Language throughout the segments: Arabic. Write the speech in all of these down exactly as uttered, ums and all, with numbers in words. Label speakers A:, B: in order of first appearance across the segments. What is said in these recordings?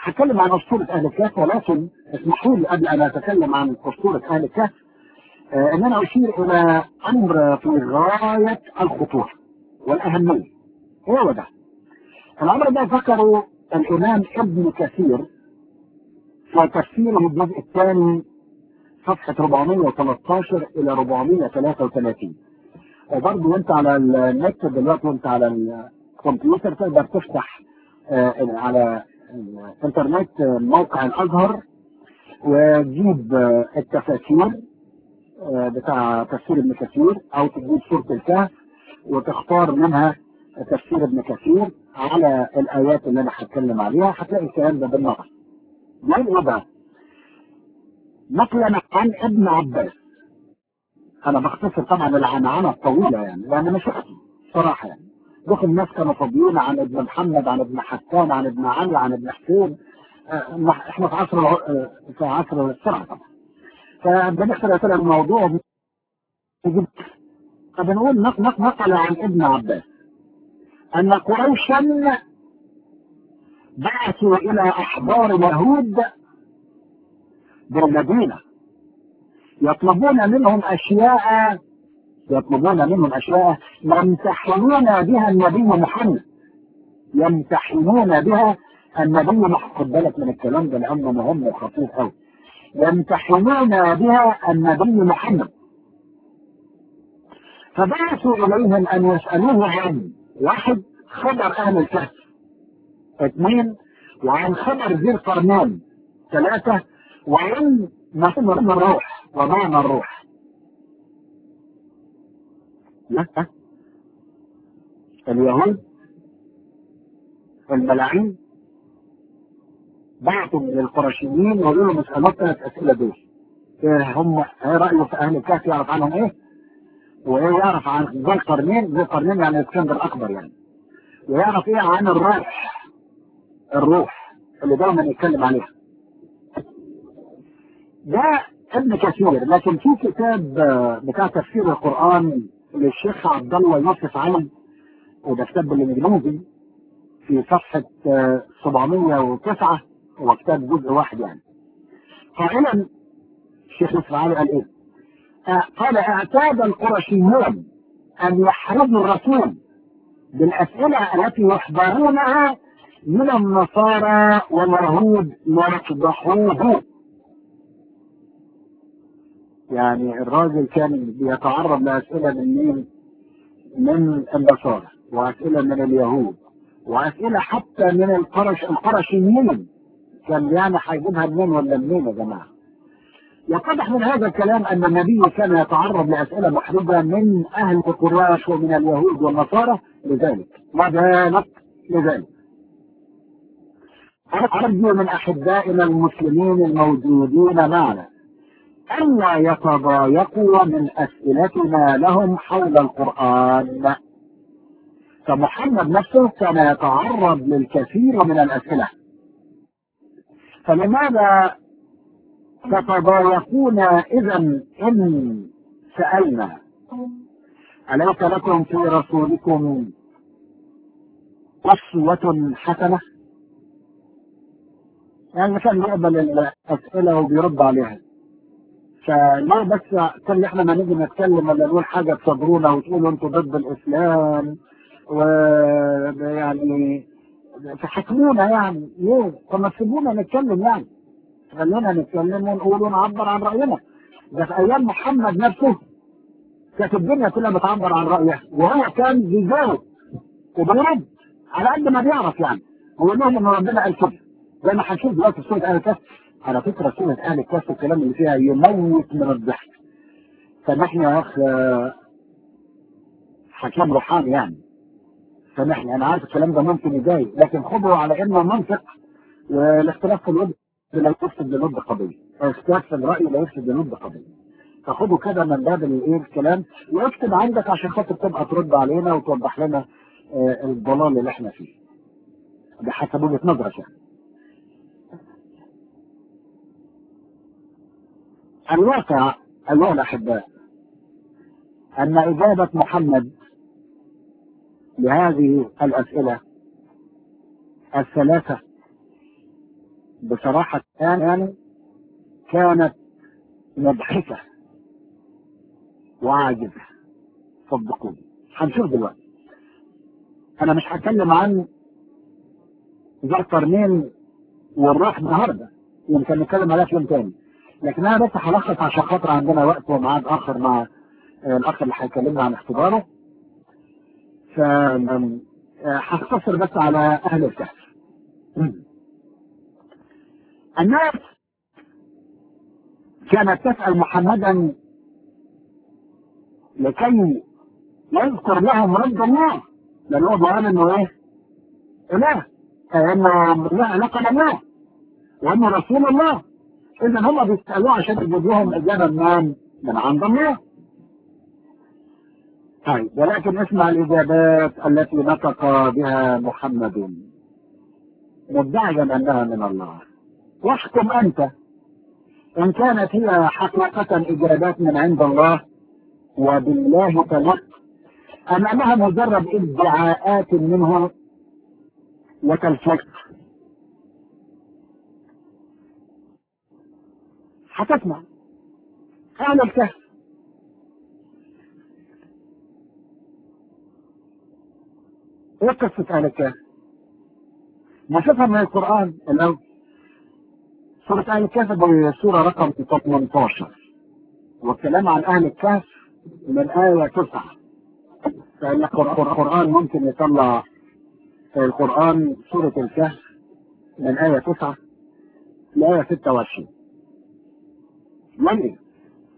A: هتكلم عن أسطورة أهل الكهف، ولكن اسمحوا لي قبل أن أتكلم عن أسطورة أهل الكهف آه أن أنا أشير إلى أمر في غاية الخطورة والأهمية. هو ده الأمر ده ذكره الإمام ابن كثير في تفسيره الجزء الثاني صفحة أربعمائة وثلاثة عشر إلى أربعمائة وثلاثة وثلاثين. وبرضه وأنت على النت دلوقتي وأنت على الكمبيوتر تقدر تفتح آه على الإنترنت موقع الأزهر وتجيب آه التفاسير آه بتاع تفسير ابن كثير، أو تجيب سورة الكهف وتختار منها تفسير ابن كثير على الآيات اللي أنا هتكلم عليها، هتلاقي الكلام ده بالنص. يعني بقى نقلا عن ابن عباس، انا بختصر طبعا العنعنه الطويله يعني لان مش وقتي صراحه يعني. دول الناس كانوا فاضيين عن ابن محمد، عن ابن حسان، عن ابن علي، عن ابن حسين. اه احنا في عصر اه في عصر السرعه طبعا، فبنحصل كده الموضوع. فبنقول نقل عن ابن عباس ان قريشا بعثوا الى احبار اليهود بالمدينه يطلبون منهم اشياء يطلبون منهم اشياء يمتحنون بها النبي محمد يمتحنون بها النبي محمد خد بالك من الكلام ده لانه مهم وخطير قوي. يمتحنون بها النبي محمد، فبعثوا اليهم ان يسالوه عن واحد خبر اهل الكهف، اثنين وعن خبر ذي القرنين، ثلاثه وعن معنى الروح ومعنى الروح. لا اليهود الملاعين بعتوا للقرشيين وقالوا لهم اسالوا ثلاث اسئله دول، إيه هم ايه رايه في اهل الكهف، يعرف عنهم ايه، وايه يعرف عن ذي القرنين، ذي القرنين يعني اسكندر الاكبر يعني، ويعرف ايه عن الروح الروح اللي دايما يتكلم عليها. ده ابن كثير. لكن في كتاب بتاع تفسير القران للشيخ عبد الله يوسف علي، وده كتاب بالانجليزي في صفحه سبعمائة وتسعة، هو كتاب جزء واحد يعني. قائلا الشيخ يوسف علي قال ايه؟ قال اعتاد القرشيون ان يحرجوا الرسول بالاسئله التي يحضرونها من النصارى واليهود ليفضحوه. يعني الراجل كان بيتعرض لاسئله من مين؟ من النصارى، واسئله من اليهود، واسئله حتى من القرش القرشيين. كان يعني هيجيبها منين ولا منين يا جماعه؟ يتضح من هذا الكلام ان النبي كان يتعرض لاسئله محرجه من اهل قريش ومن اليهود والنصارى. لذلك وذلك لذلك ارجو من احبائنا المسلمين الموجودين معنا الا يتضايقوا من اسئلتنا لهم حول القران، فمحمد نفسه كان يتعرض للكثير من الاسئله، فلماذا تتضايقون اذا ان سالنا؟ أليس لكم في رسولكم أسوة حسنة؟ يعني كان بيقبل الأسئلة وبيرد عليها. فليه بس كل احنا ما نيجي نتكلم ولا نقول حاجة تصدرونا وتقولوا انتوا ضد الإسلام ويعني تحكمونا يعني ليه؟ طب ما تسيبونا نتكلم يعني. خلينا نتكلم ونقول ونعبر عن رأينا. ده في أيام محمد نفسه كانت الدنيا كلها بتعبر عن رأيها، وهو كان بيجاوب وبيرد على قد ما بيعرف يعني. هو لهم ان ربنا قال كده زي ما هنشوف دلوقتي في سورة آل الكهف. على فكرة سورة آل الكهف الكلام اللي فيها يموت من الضحك. سامحني يا اخ حكيم روحاني يعني، سامحني انا عارف الكلام ده ممكن يضايق، لكن خذه على انه منطق، والاختلاف في الود لا يفسد للود قضية، الاختلاف في الرأي لا يفسد للود قضية. فخده كده من باب الايه الكلام، واكتب عندك عشان خاطر تبقى ترد علينا وتوضح لنا آه الضلال اللي احنا فيه بحسب وجهة نظرك يعني. الواقع ايها الاحباء ان اجابة محمد لهذه الاسئلة الثلاثة بصراحة كان يعني كانت مضحكة وعاجزة، صدقوني. هنشوف دلوقتي. أنا مش هتكلم عن ذو القرنين والروح النهارده، يمكن نتكلم عليها في يوم تاني، لكن أنا بس هلخص عشان خاطر عندنا وقت وميعاد آخر مع الأخ اللي هيكلمنا عن اختباره. ف هختصر بس على أهل الكهف. الناس كانت تسأل محمدا لكي يذكر لهم رد الله، لأن هو بيقول إنه إيه؟ إله، إنه له علاقة بالله وإنه رسول الله. إذا هم بيسألوه عشان يجيب لهم إجابة من من عند الله. طيب، ولكن اسمع الإجابات التي نطق بها محمد مدعيا أنها من الله. واحكم أنت إن كانت هي حقيقة إجابات من عند الله وبالله تلق، أم أنها مجرد ادعاءات منه وتلفيق. هتسمع أهل الكهف إيه قصة أهل الكهف؟ نشوفها من القرآن الأول. سورة أهل الكهف دي سورة رقم ثمانية عشر، والكلام عن أهل الكهف من آية تسعة. فإن القرآن ممكن يطلع في القرآن سورة الكهف من آية تسعة لآية ستة وعشرين. يعني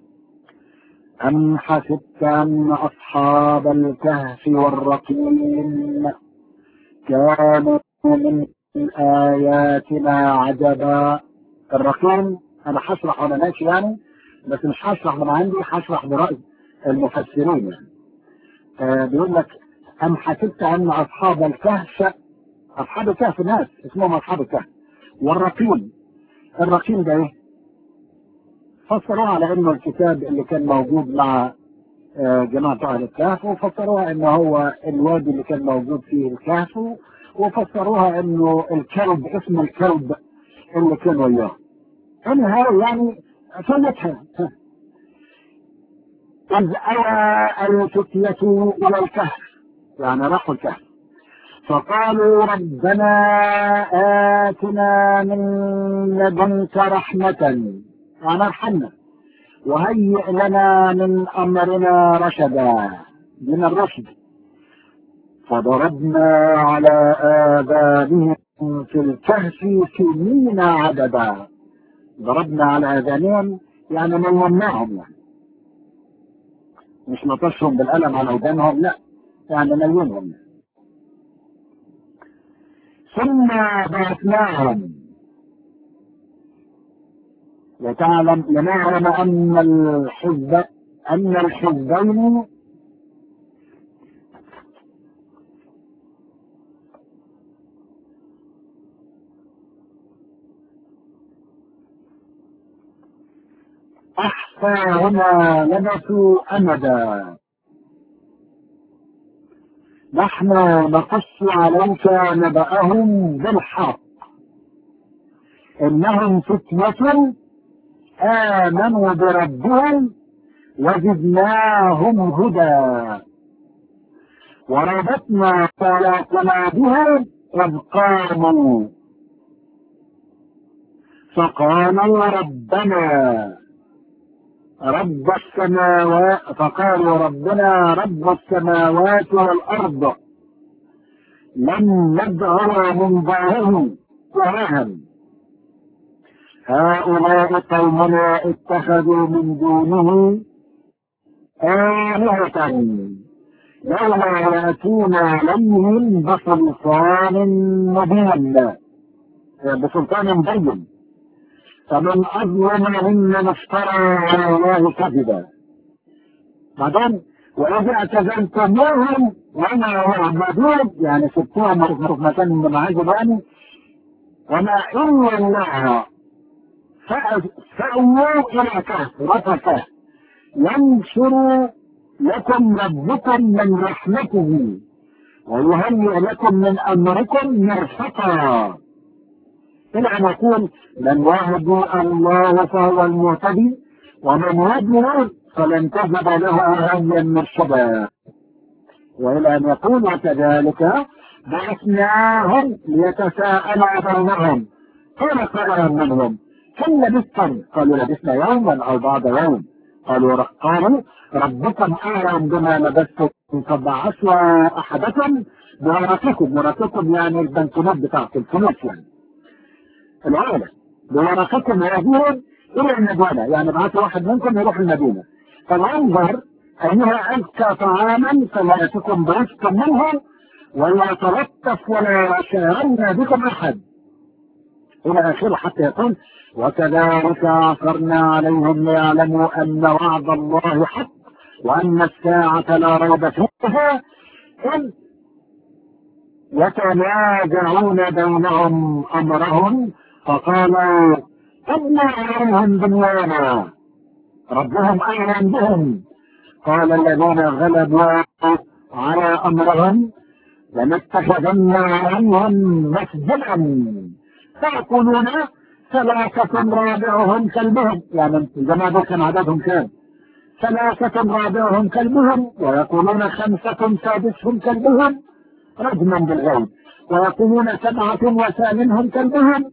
A: أم حسبت أن أصحاب الكهف والرقيم كانوا من آياتنا عجبا. الرقيم أنا هشرح وأنا ماشي يعني، بس مش هشرح من عندي، هشرح برأي المفسرين يعني. آه بيقول لك أم حسبت أن أصحاب الكهف، أصحاب الكهف ناس اسمهم أصحاب الكهف، والرقيم، الرقيم ده إيه؟ فسروها على إنه الكتاب اللي كان موجود مع آه جماعة أهل الكهف، وفسروها إنه هو الوادي اللي كان موجود فيه الكهف، وفسروها إنه الكلب، اسم الكلب اللي كان وياه. أنا هاي يعني فلتها. إذ أوى الفتية إلى الكهف، يعني راحوا الكهف، فقالوا ربنا آتنا من لدنك رحمة، يعني ارحمنا، وهيئ لنا من أمرنا رشدا، من الرشد. فضربنا على آذانهم في الكهف سنين عددا. ضربنا على آذانهم يعني نيمناهم، يعني مش نطشهم بالقلم على ودانهم، لا، يعني نيمهم. ثم بعثناهم وتعلم لنعلم أن الحزب أن الحزبين أحصاهما لبثوا أمدا. نحن نقص عليك نبأهم بالحق إنهم فتنة آمنوا بربهم وزدناهم هدى وربطنا على قلوبهم إذ قاموا فقالوا ربنا رب السماوات فقالوا ربنا رب السماوات والأرض لن ندعو من دونه إلها هؤلاء قومنا اتخذوا من دونه آلهة لولا يأتون عليهم بسلطان مبين بسلطان بين فمن أظلم ممن افترى على الله كذبا. بعدين وإذا اعتزلتموهم وما يعبدون، يعني سبتوهم في مكان من معاذ يعني، وما إلا الله فأووا إلى كهف رفقه ينشر لكم ربكم من رحمته ويهيئ لكم من أمركم مرفقا. إلى أن يقول من يهدي الله فهو المهتدي ومن يضلل فلن تجد له هاديا مرشدا. وإلى أن يقول وكذلك بعثناهم ليتساءلوا بينهم قال قائل منهم كم لبثتم؟ قالوا لبثنا يوما أو بعض يوم. قالوا قالوا ربكم أعلم بما لبثتم فبعثوا أحدكم بورقكم. ورقكم يعني البنكنوت بتاعت الفلوس، يعني العائلة بورقكم يهدون إلى المدينة، يعني بعثوا واحد منكم يروح المدينة فالأنظر أنها أزكى طعاما فلا يأتكم برزق منهم ولا يتلطف ولا يشارن بكم أحد إلى آخره، حتى يقول وكذلك عثرنا عليهم ليعلموا أن وعد الله حق وأن الساعة لا ريب فيها إذ يتنازعون بينهم أمرهم فقالوا ابنى عليهم بنيانا ربهم أعلم بهم. قال الذين غلبوا على أمرهم لنتخذن عنهم مسجدا فيقولون ثلاثة رابعهم كلبهم، يعني الجماعة كان عددهم كام؟ ثلاثة رابعهم كلبهم، ويقولون خمسة سادسهم كلبهم رجما بالغيب، ويقولون سبعة وثامنهم كلبهم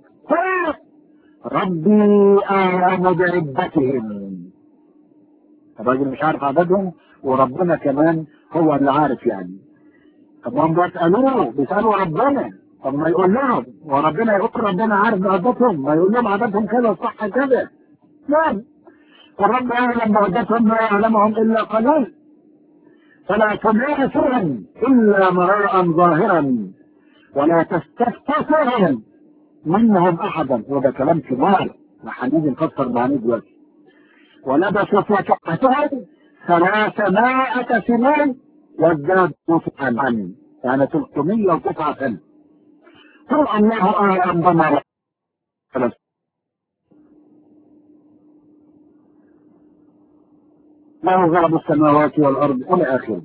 A: ربي أعلم بعدتهم. الراجل مش عارف عددهم وربنا كمان هو اللي عارف يعني. طب هم بيسألوه بيسألوا ربنا، طب ما يقول لهم وربنا يقول ربنا عارف عددهم، ما يقول لهم عددهم كذا صح كذا. نعم والرب يعلم بعدتهم لا يعلمهم إلا قليل فلا تميل فيهم إلا مراء ظاهرا ولا تستفتهم منهم أحدا. وده كلام كبار وحنيجي نفسر معنيه دلوقتي. ولبسوا في كهفهم ثلاثمائة سنين وازدادوا تسعا، يعني ثلاثمائة وتسعة سنة. قل الله أعلم بما لبثوا. له غرب السماوات والأرض إلى آخره.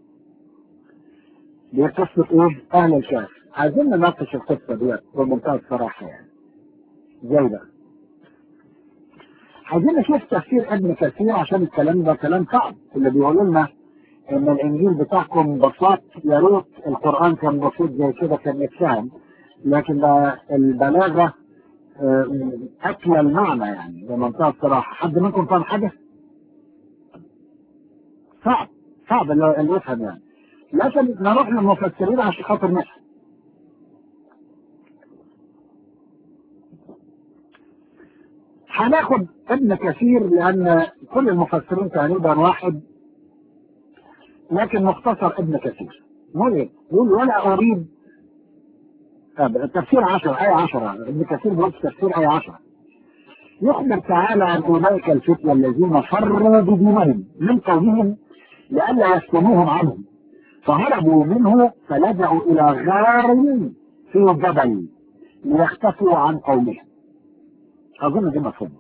A: دي قصة إيه؟ أهل الكهف. عايزين نناقش القصة دي بمنتهى الصراحة يعني. زي ده. عايزين نشوف تفسير ابن كثير عشان الكلام ده كلام صعب. اللي بيقولوا لنا إن الإنجيل بتاعكم بسيط، يا ريت القرآن كان بسيط زي كده كان يتفهم، لكن البلاغة أكل المعنى يعني بمنتهى الصراحة. حد منكم فاهم حاجة؟ صعب صعب اللي يفهم يعني، لكن نروح للمفسرين عشان خاطر نفهم. هناخد ابن كثير لأن كل المفسرين تقريبا واحد، لكن مختصر ابن كثير. مريض يقول ولا أريد التفسير عشرة آية عشرة. ابن كثير بيقول تفسير آية عشرة يخبر تعالى عن أولئك الفتية الذين فروا بدينهم من قومهم لئلا يفتنوهم عنهم فهربوا منه فلجأوا إلى غار في جبل ليختفوا عن قومهم. أظن دي مفهوم.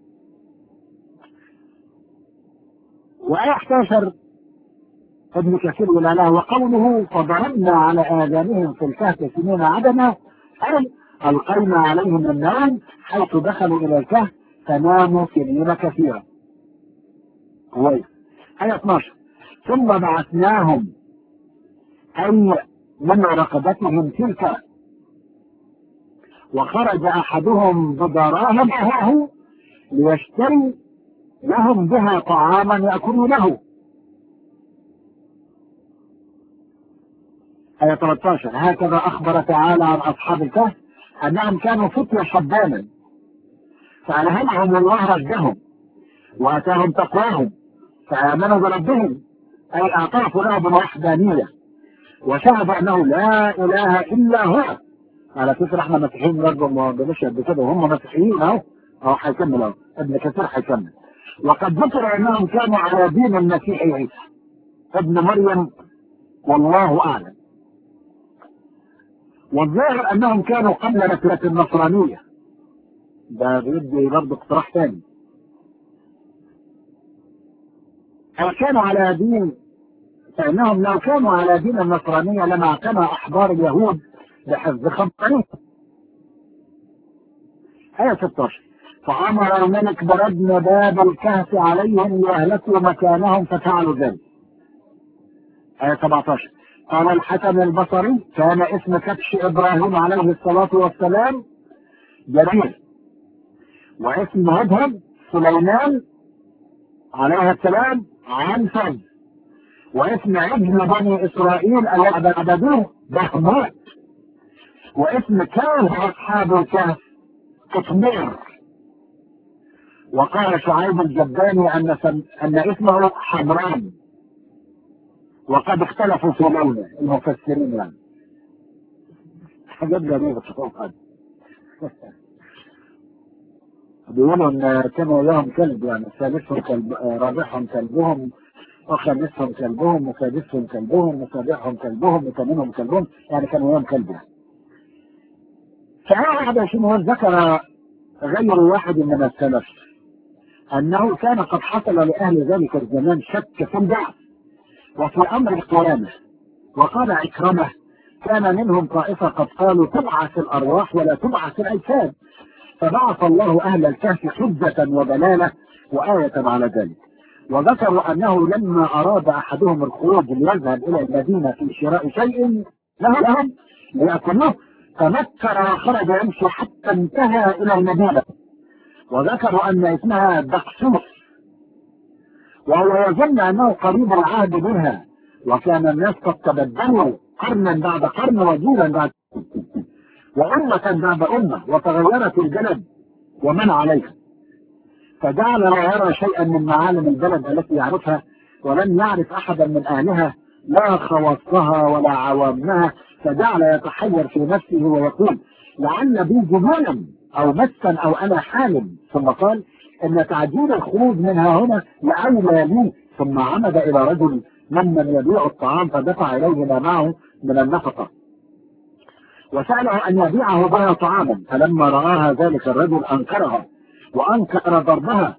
A: وآية احد عشر ابن كثير يقول له وقوله فضربنا على آذانهم في الكهف سنين عدما أي ألقينا عليهم النوم حيث دخلوا إلى الكهف فناموا سنين كثيرة. كويس. آية اثناشر ثم بعثناهم أي من رقبتهم تلك وخرج أحدهم بدراهم معه ليشتري لهم بها طعاما يأكلونه. آية ثلاثة عشر هكذا أخبر تعالى عن أصحاب الكهف أنهم كانوا فتية شبانا فألهمهم الله رشدهم وآتاهم تقواهم فآمنوا بربهم أي اعترفوا له بالوحدانية وشهد أنه لا إله إلا هو. على فكرة احنا مسيحيين برضه ما بنشهد بكده وهم مسيحيين اهو اهو هيكمل اهو ابن كثير هيكمل. وقد ذكر انهم كانوا على دين المسيح عيسى ابن مريم والله اعلم. والظاهر انهم كانوا قبل نكرة النصرانية. ده بيدي برضه اقتراح ثاني. او كانوا على دين فانهم لو كانوا على دين النصرانية لما اعتنى احبار اليهود بحفظ خبرهم آية ستاشر: فأمر الملك بردنا باب الكهف عليهم ليهلكوا مكانهم ففعلوا ذلك. آية سبعتاشر: قال الحسن البصري: كان اسم كبش إبراهيم عليه الصلاة والسلام جرير، واسم هدهد سليمان عليه السلام عنفز، واسم عجل بني إسرائيل الذي عبدوه بهموت، واسم كلب أصحاب الكهف قطمير. وقال شعيب الجباني أن, أن اسمه حمران، وقد اختلفوا في لونه المفسرين يعني. حاجات غريبة طبعا. بيقولوا ان كانوا لهم كلب، يعني ثالثهم كلب، رابعهم كلبهم، وخامسهم كلبهم، وسادسهم كلبهم، وسابعهم كلبهم، وثامنهم كلبهم، يعني كانوا لهم كلب يعني. فهذا واحد وعشرين ذكر غير واحد من السلف انه كان قد حصل لاهل ذلك الزمان شك في البعث وفي امر القيامه. وقال عكرمه: كان منهم طائفه قد قالوا تبعث الارواح ولا تبعث الاجساد، فبعث الله اهل الكهف حجه ودلاله وايه على ذلك. وذكروا انه لما اراد احدهم الخروج ليذهب الى المدينه في شراء شيء له لهم ليأكلوه، تنكر وخرج يمشي حتى انتهى الى المدينه. وذكروا ان اسمها دقسوس، وهو يظن انه قريب العهد منها، وكان الناس قد تبدلوا قرنا بعد قرن وجيلا بعد وأمة بعد أمة، وتغيرت البلد ومن عليها، فجعل لا يرى شيئا من معالم البلد التي يعرفها، ولم يعرف أحدا من أهلها لا خواصها ولا عوامها، فجعل يتحير في نفسه ويقول: لعل بي جنونا أو مسا أو أنا حالم. ثم قال: إن تعجيل الخروج منها هنا لأولى لي. ثم عمد إلى رجل ممن يبيع الطعام فدفع إليه ما معه من النفقة، وسأله أن يبيعه بها طعاما. فلما رآها ذلك الرجل أنكرها وأنكر ضربها،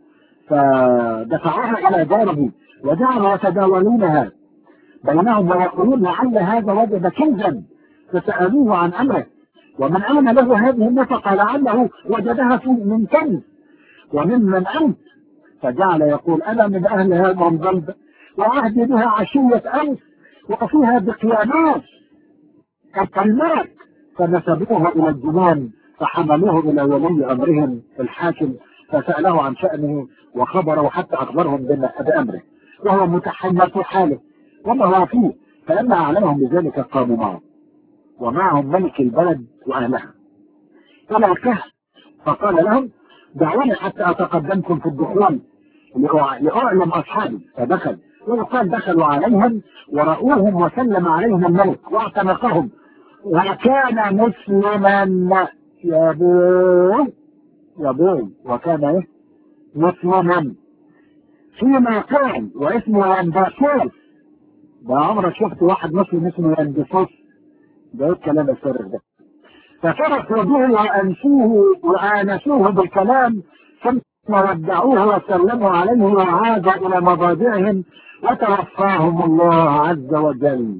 A: فدفعها إلى داره وجعلوا يتداولونها بينهم ويقولون: لعل هذا وجد كنزا، فسألوه عن أمره ومن أين له هذه النفقة، لعله وجدها من كنز وممن أنت. فجعل يقول: أنا من أهل هذا البلد، وعهدي بها عشية أمس، وفيها بقيامات كالكلمات. فنسبوه إلى الجنان فحملوه إلى ولي أمرهم الحاكم، فسأله عن شأنه وخبره حتى أخبرهم بأمره، وهو متحمل في حاله وما هو فيه. فلما أعلمهم بذلك قاموا معه ومعهم ملك البلد وأهلها إلى الكهف، فقال لهم: دعوني حتى أتقدمكم في الدخول لأعلم أصحابي. فدخل، ويقال دخلوا عليهم ورأوهم وسلم عليهم الملك واعتنقهم، وكان مسلما. يا بوي يا بوي وكان ايه؟ مسلما فيما كان، واسمه يندسوس. ده عمرك شفت واحد مسلم اسمه يندسوس؟ ده ايه الكلام الفارغ ده؟ ففرحوا به وانسوه وانسوه بالكلام، ثم ودعوه وسلموا عليه وعاد الى مضاجعهم، وتوفاهم الله عز وجل،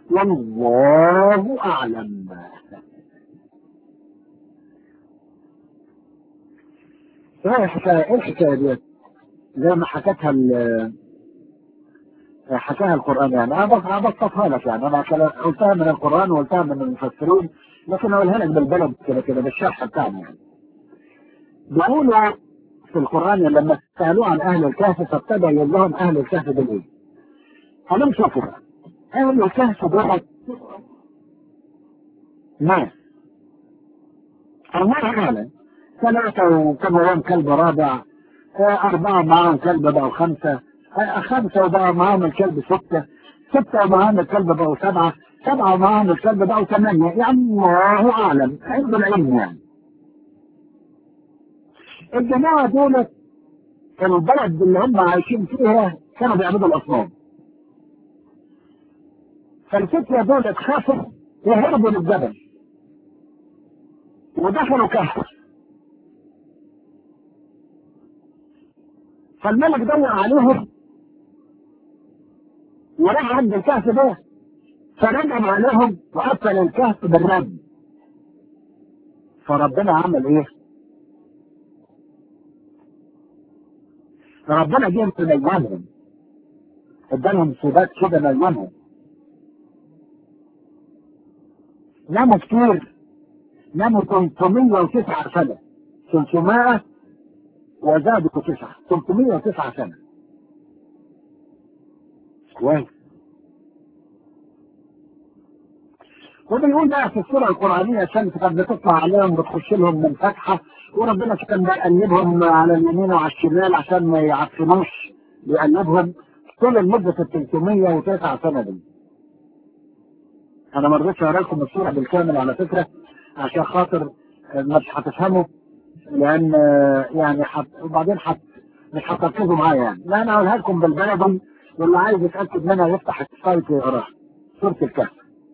A: والله اعلم. ايه الحكايه ايه الحكايه دي؟ زي ما حكتها حكاها القران، يعني انا بسطها لك، يعني انا قلتها من القران وقلتها من المفسرين، لكن اقولها لك بالبلد كده كده بالشرح بتاعنا. يعني بيقولوا في القران لما سالوه عن اهل الكهف فابتدى يقول لهم اهل الكهف دول ايه؟ قالوا: شوفوا اهل الكهف دول ناس الله اعلم، ثلاثه وكانوا يوم كلب رابع، أربعة معاهم كلب بقوا خمسة، خمسة وبقوا معاهم الكلب ستة، ستة ومعاهم الكلب بقوا سبعة، سبعة ومعاهم الكلب بقوا ثمانية، يعني الله أعلم عند العلم. يعني الجماعة دول البلد اللي هم عايشين فيها كانوا بيعبدوا الأصنام، فالفتية دول اتخافوا وهربوا للجبل ودخلوا كهف. فالملك دور عليهم وراح عند الكهف ده، فرجم عليهم وقفل الكهف بالرد. فربنا عمل ايه؟ ربنا جه مليانهم، ادالهم سبات كده مليانهم. ناموا كتير، ناموا ثلاثمية وتسعة سنة، ثلاثمية وزادوا تسعة، ثلاثمية وتسعة سنة. كويس. وبيقول بقى في السورة القرآنية الشمس كانت بتطلع عليهم بتخش لهم من فتحة، وربنا كان بيقلبهم على اليمين وعلى الشمال عشان ما يعفنوش، بيقلبهم طول المدة ثلاثمية وتسعة سنة دي. أنا ما رضيتش أقرا لكم السورة بالكامل على فكرة عشان خاطر مش هتفهموا، لأن يعني حت... وبعدين حت... مش هتركزوا معايا يعني، لا أنا أقولها لكم بالبلدي، واللي عايز يتأكد منها يفتح السايت ويقراها، سورة الكهف.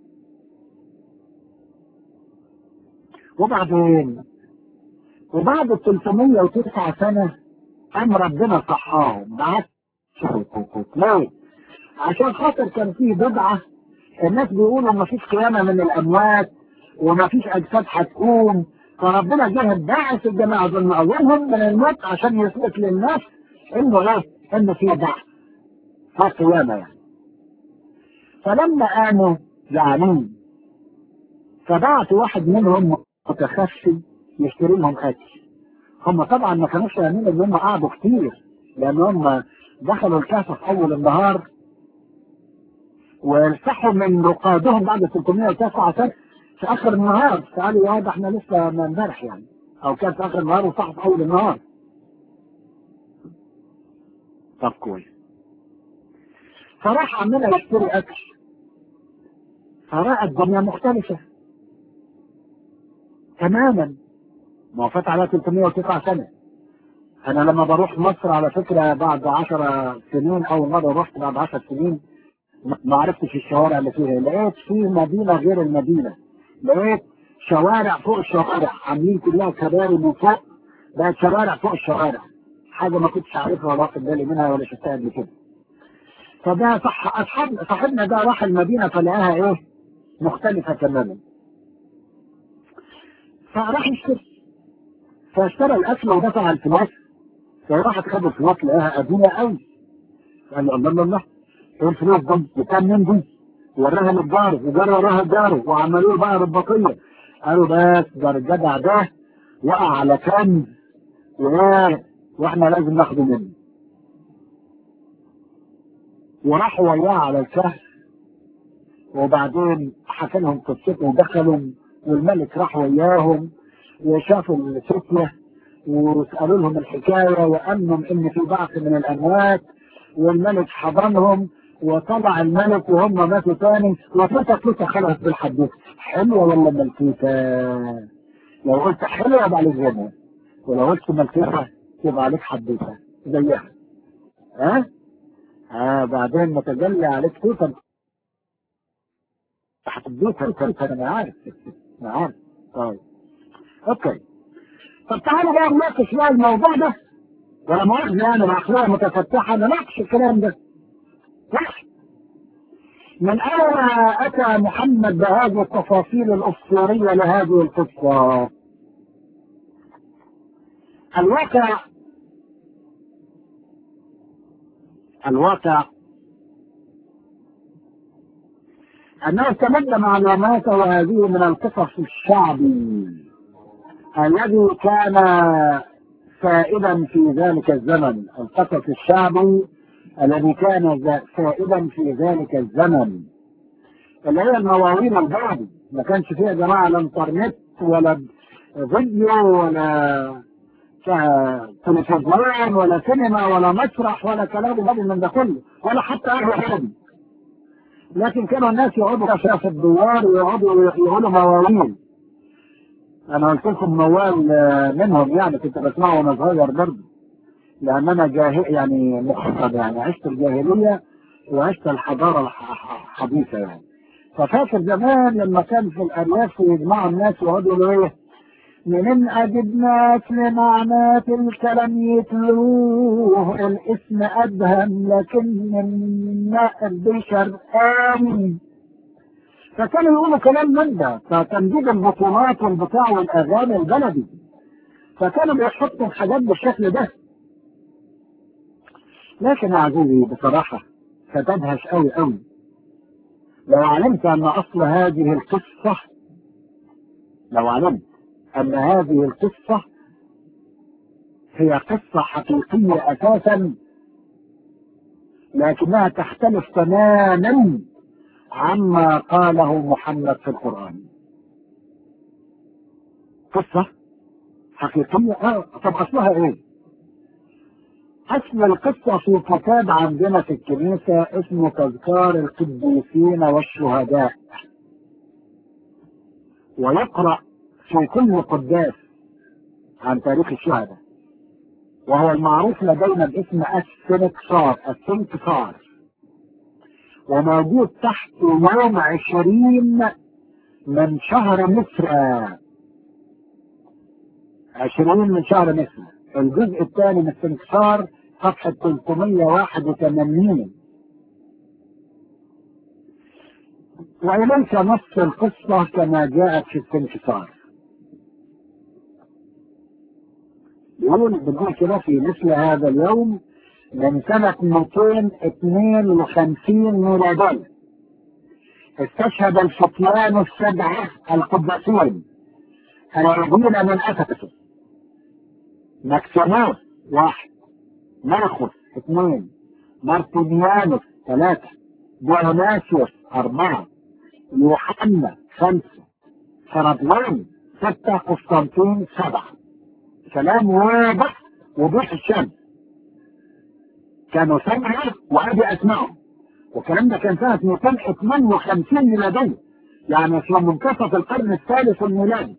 A: وبعدين وبعد ثلاثمية وتسعة سنة قام ربنا صحاهم بعد. ليه؟ عشان خاطر كان في بدعة الناس بيقولوا ما فيش قيامة من الأموات وما فيش أجساد هتقوم، فربنا جه باعث الجماعة دول مقومهم من الموت عشان يثبت للناس إنه إيه؟ إنه في بعث، في قيامة يعني. فلما قاموا زعلانين فبعت واحد منهم متخفي يشتري لهم أكل. هم طبعا ما كانوش فاهمين ان هم قعدوا كتير، لان هم دخلوا الكهف في اول النهار وارتاحوا من رقادهم بعد ثلاثمية وتسعة سنة في اخر النهار، فقالوا يا ده احنا لسه ما امبارح يعني، او كان في اخر النهار وصحوا في اول النهار. طب كويس. فراح عمنا يشتري اكل، فرأى الدنيا مختلفة تماما. ما هو فات على ثلاثمية وتسعة سنة. انا لما بروح مصر على فكرة بعد عشر سنين، اول مرة رحت بعد عشر سنين، ما عرفتش الشوارع اللي فيها، لقيت في مدينة غير المدينة، لقيت شوارع فوق الشوارع، عاملين كلها كباري من فوق، بقت شوارع فوق الشوارع، حاجة ما كنتش عارفها ولا واخد بالي منها ولا شفتها قبل كده. فده صح أصحاب صاحبنا ده راح المدينة فلقاها إيه؟ مختلفة تماما. فراح يشتري، فاشترى الأكل ودفع الفلوس، فراحت خد الفلوس لقاها قديمة قوي. قال له الله الله الله، إيه الفلوس دي؟ بكام من دي؟ وراها للجار وجار وراها الجار وعملوا بقى رباطيه. قالوا بس ده الجدع ده وقع على كنز واحنا لازم ناخده منه. وراحوا وياه على الكهف، وبعدين حكى لهم قصته ودخلوا، والملك راح وياهم وشافوا الفتنه وسالوا لهم الحكايه وامنوا ان في بعث من الاموات، والملك حضنهم وطلع الملك وهم ماتوا تاني، وفتة فتة خلص بالحديث. حلوة ولا ملكيتة؟ لو قلت حلوة يبقى عليك غنى، ولو قلت ملكيتة يبقى عليك حديثة زيها. ها؟ اه بعدين متجلي عليك توتا حديثة. انا عارف انا عارف. طيب اوكي. طب تعالوا بقى نناقش بقى الموضوع ده، ولا مؤاخذة يعني بعقلية متفتحة نناقش الكلام ده. من أين أتى محمد بهذه التفاصيل الأسطورية لهذه القصة؟ الواقع الواقع أنه استمد معلوماته وهذه من القصص الشعبي الذي كان سائدا في ذلك الزمن، القصص الشعبي الذي كان سائدا في ذلك الزمن، اللي هي المواويل البعض. ما كانش فيها يا جماعة لا انترنت ولا فيديو ولا تلفزيون ولا سينما ولا مسرح ولا كلام من ده كله، ولا حتى أهل حلم. لكن كانوا الناس يقعدوا في الدوار ويقعدوا يقولوا مواويل. أنا قلت لكم موال منهم يعني، كنت بسمعه وأنا صغير برضه، لأن أنا جاهل يعني مخطط، يعني عشت الجاهلية وعشت الحضارة الحديثة يعني. ففاكر زمان لما كان في الأرياف يجمعوا الناس ويقعدوا يقولوا إيه؟ من أجد ناس لمعنات الكلام يتلوه، الاسم أدهم لكن من البشر آمن. فكانوا يقولوا كلام من ده، فتمديد البطولات والبتاع والأغاني البلدي، فكانوا بيحطوا الحاجات بالشكل ده. لكن يا عزيزي بصراحة ستدهش أوي أوي لو علمت أن أصل هذه القصة لو علمت أن هذه القصة هي قصة حقيقية أساسا، لكنها تختلف تماما عما قاله محمد في القرآن. قصة حقيقية اه طب أصلها إيه؟ أصل القصة في كتاب عندنا في الكنيسة اسمه تذكار القديسين والشهداء، ويقرأ في كل قداس عن تاريخ الشهداء، وهو المعروف لدينا باسم السنكسار السنكسار وموجود تحت يوم عشرين من شهر مصر عشرين من شهر مصر الجزء الثاني من السنكسار صفحة ثلاثمائة وواحد وثمانين. وإليك نص القصة كما جاءت في السنكسار. يقول بنقول كده في مثل هذا اليوم من سنة مئتين واثنين وخمسين ميلادية استشهد الفتيان السبعة القداسين الذين من أفسس: مكسيموس واحد، مرخص اثنين، مارتينيانوس ثلاثة، ديوناسيوس أربعة، يوحنا خمسة، فرضلان ستة، قسطنطين سبعة. كلام واضح وضوح الشمس. كانوا سبعة وأدي أسمائهم، والكلام ده كان سنة مئتين واثنين وخمسين ميلادية، يعني في منتصف القرن الثالث الميلادي.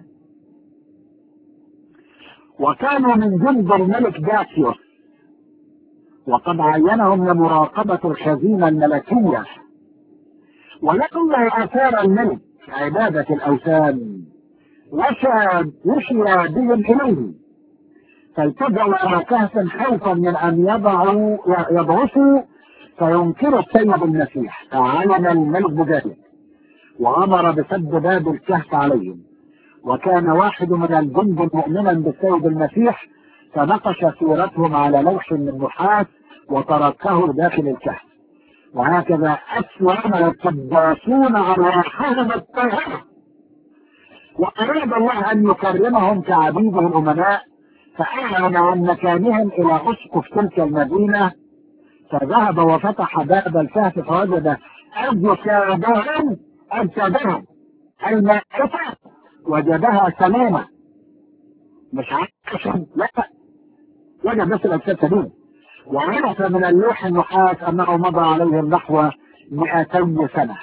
A: وكانوا من جند الملك داكيوس، وقد عينهم لمراقبة الخزينة الملكية، ولما آثار الملك عبادة الأوثان وشى وشي بهم إليه فالتجأوا على كهف خوفا من أن يضعوا يضعفوا فينكروا السيد المسيح، فعلم الملك بذلك وأمر بسد باب الكهف عليهم. وكان واحد من الجند مؤمنا بالسيد المسيح فنقش سيرتهم على لوح من نحاس وتركه داخل الكهف. وهكذا أسلم القداسون أرواحهم الطاهرة، وأراد الله أن يكرمهم كعبيده الأمناء، فأعلن عن مكانهم إلى أسقف تلك المدينة، فذهب وفتح باب الكهف فوجد أجسادهم أجسادهم المائتة وجدها سلامة، مش عشان لا وجد بس الأجساد سليمة. وعرف من اللوح النحاس أنه مضى عليهم نحو مئتي سنة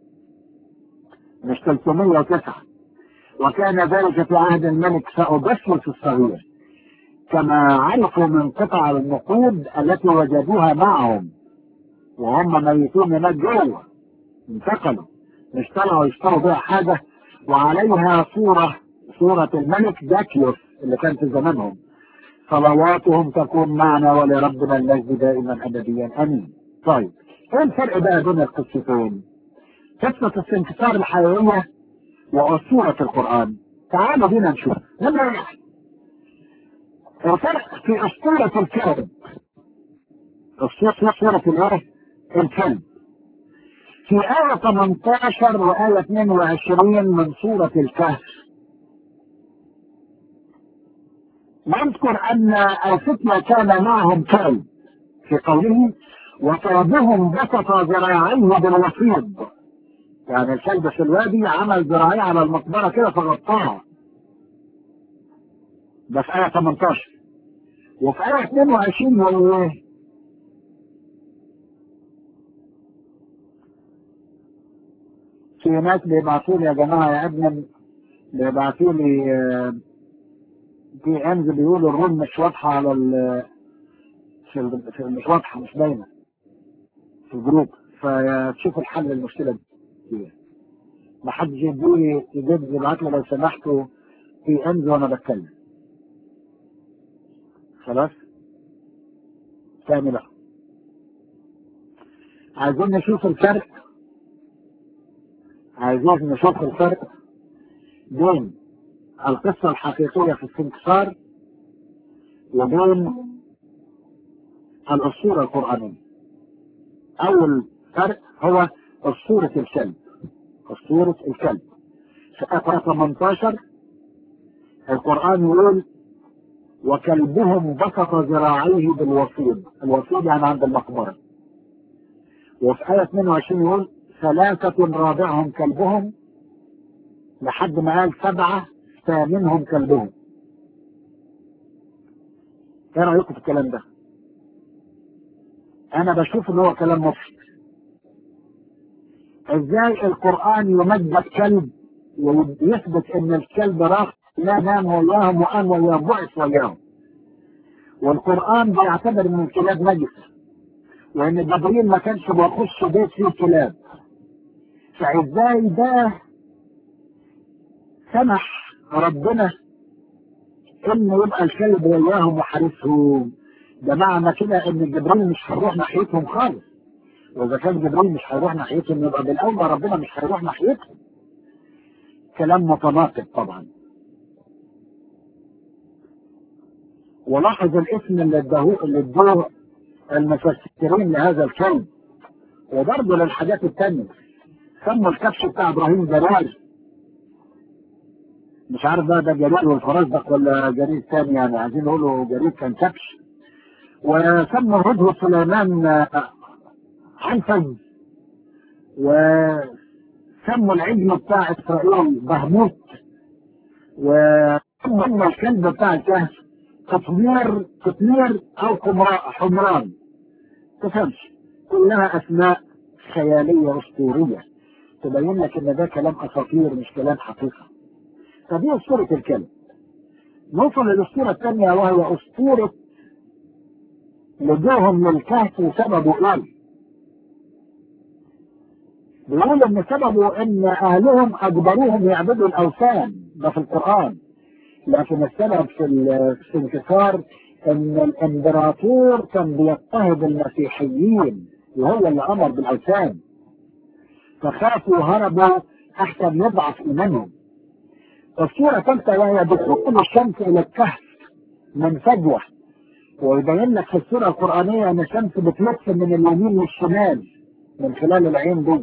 A: مش ثلاثمائة وتسعة، وكان ذلك في عهد الملك فأودسيوس الصغير، كما عرفوا من قطع النقود التي وجدوها معهم وهم ميتون هناك جوه، انتقلوا مش طلعوا يشتروا بها حاجة، وعليها صورة صورة الملك داكيوس اللي كان في زمانهم. صلواتهم تكون معنا ولربنا المجد دائما أبديا آمين. طيب ايه الفرق بقى بين القصتين؟ قصة السنكسار الحيوية وأسطورة القرآن. تعالوا بينا نشوف. نمرة واحد، الفرق في أسطورة الكلب. أسطورة الإيه؟ الكلب. في آية ثمانية عشر وآية اثنين وعشرين من سورة الكهف نذكر أن الفتية كان معهم كلب، في قوله وكلبهم بسط ذراعيه بالوسيط، يعني الكلب في الوادي عمل ذراعيه على المقبرة كده فغطاها. ده في آية ثمانية عشر. وفي آية اثنين وعشرين هو ايه؟ في ناس بيبعتوا لي يا جماعة يا ابني، بيبعتوا لي في امز بيقولوا الروم مش واضحة على ال في مش واضحة مش باينة في الجروب، فتشوفوا الحل للمشكلة دي. ما حدش يدوني يجيب يبعت لي لو سمحتوا في امز وانا بتكلم. خلاص؟ تاني بقى. عايزين نشوف الفرق عايزين نشوف الفرق بين القصة الحقيقية في السنكسار وبين الأسطورة القرآنية. أول فرق هو أسطورة الكلب. أسطورة الكلب في آية ثمانية عشر القرآن يقول وكلبهم بسط ذراعيه بالوصيد. الوصيد يعني عند المقبرة. وفي آية اثنين وعشرين يقول ثلاثة رابعهم كلبهم، لحد ما قال سبعة ثامنهم كلبهم. ايه رأيكم في الكلام ده؟ انا بشوف ان هو كلام مفيد. ازاي القرآن يمجد كلب ويثبت ان الكلب راح لا نام وياهم وقام وياهم بعث وياهم، والقرآن بيعتبر ان الكلاب نجسة وان جبريل ما كانش بيخش بيت فيه كلاب. فازاي ده سمح ربنا ان يبقى الكلب وياهم وحارسهم؟ ده معنى كده ان جبريل مش هيروح ناحيتهم خالص، واذا كان جبريل مش هيروح ناحيتهم يبقى بالاولى ربنا مش هيروح ناحيتهم. كلام متناقض طبعا. ولاحظ الاسم اللي ادوه اللي ادوه المفسرين لهذا الكلب وبرضه للحاجات التانية. سموا الكبش بتاع ابراهيم جلال، مش عارف بقى ده جلال والفرزدق ولا جريد تاني، يعني عايزين نقولوا جريد كان كبش. وسموا هدهد سليمان عنفز، وسموا العجل بتاع اسرائيل بهموت، وسموا الكلب بتاع الكهف قطمير قطمير او قمراء حمران. تفهمش، كلها اسماء خياليه اسطوريه تبين لك ان ده كلام اساطير مش كلام حقيقه. فدي اسطوره الكلب. نوصل للاسطوره الثانيه وهي اسطوره لجوهم للكهف وسببه ايه؟ بيقول ان سببه ان اهلهم اجبروهم يعبدوا الاوثان، ده في القران. لكن السبب في الانتصار ان الامبراطور كان بيضطهد المسيحيين وهو اللي امر بالاوثان، فخافوا وهربوا احسن يضعف ايمانهم. الصورة الثالثة وهي دخول الشمس الى الكهف من فجوة، ويبين لك في السورة القرآنية ان الشمس بتلف من اليمين والشمال من خلال العين دي.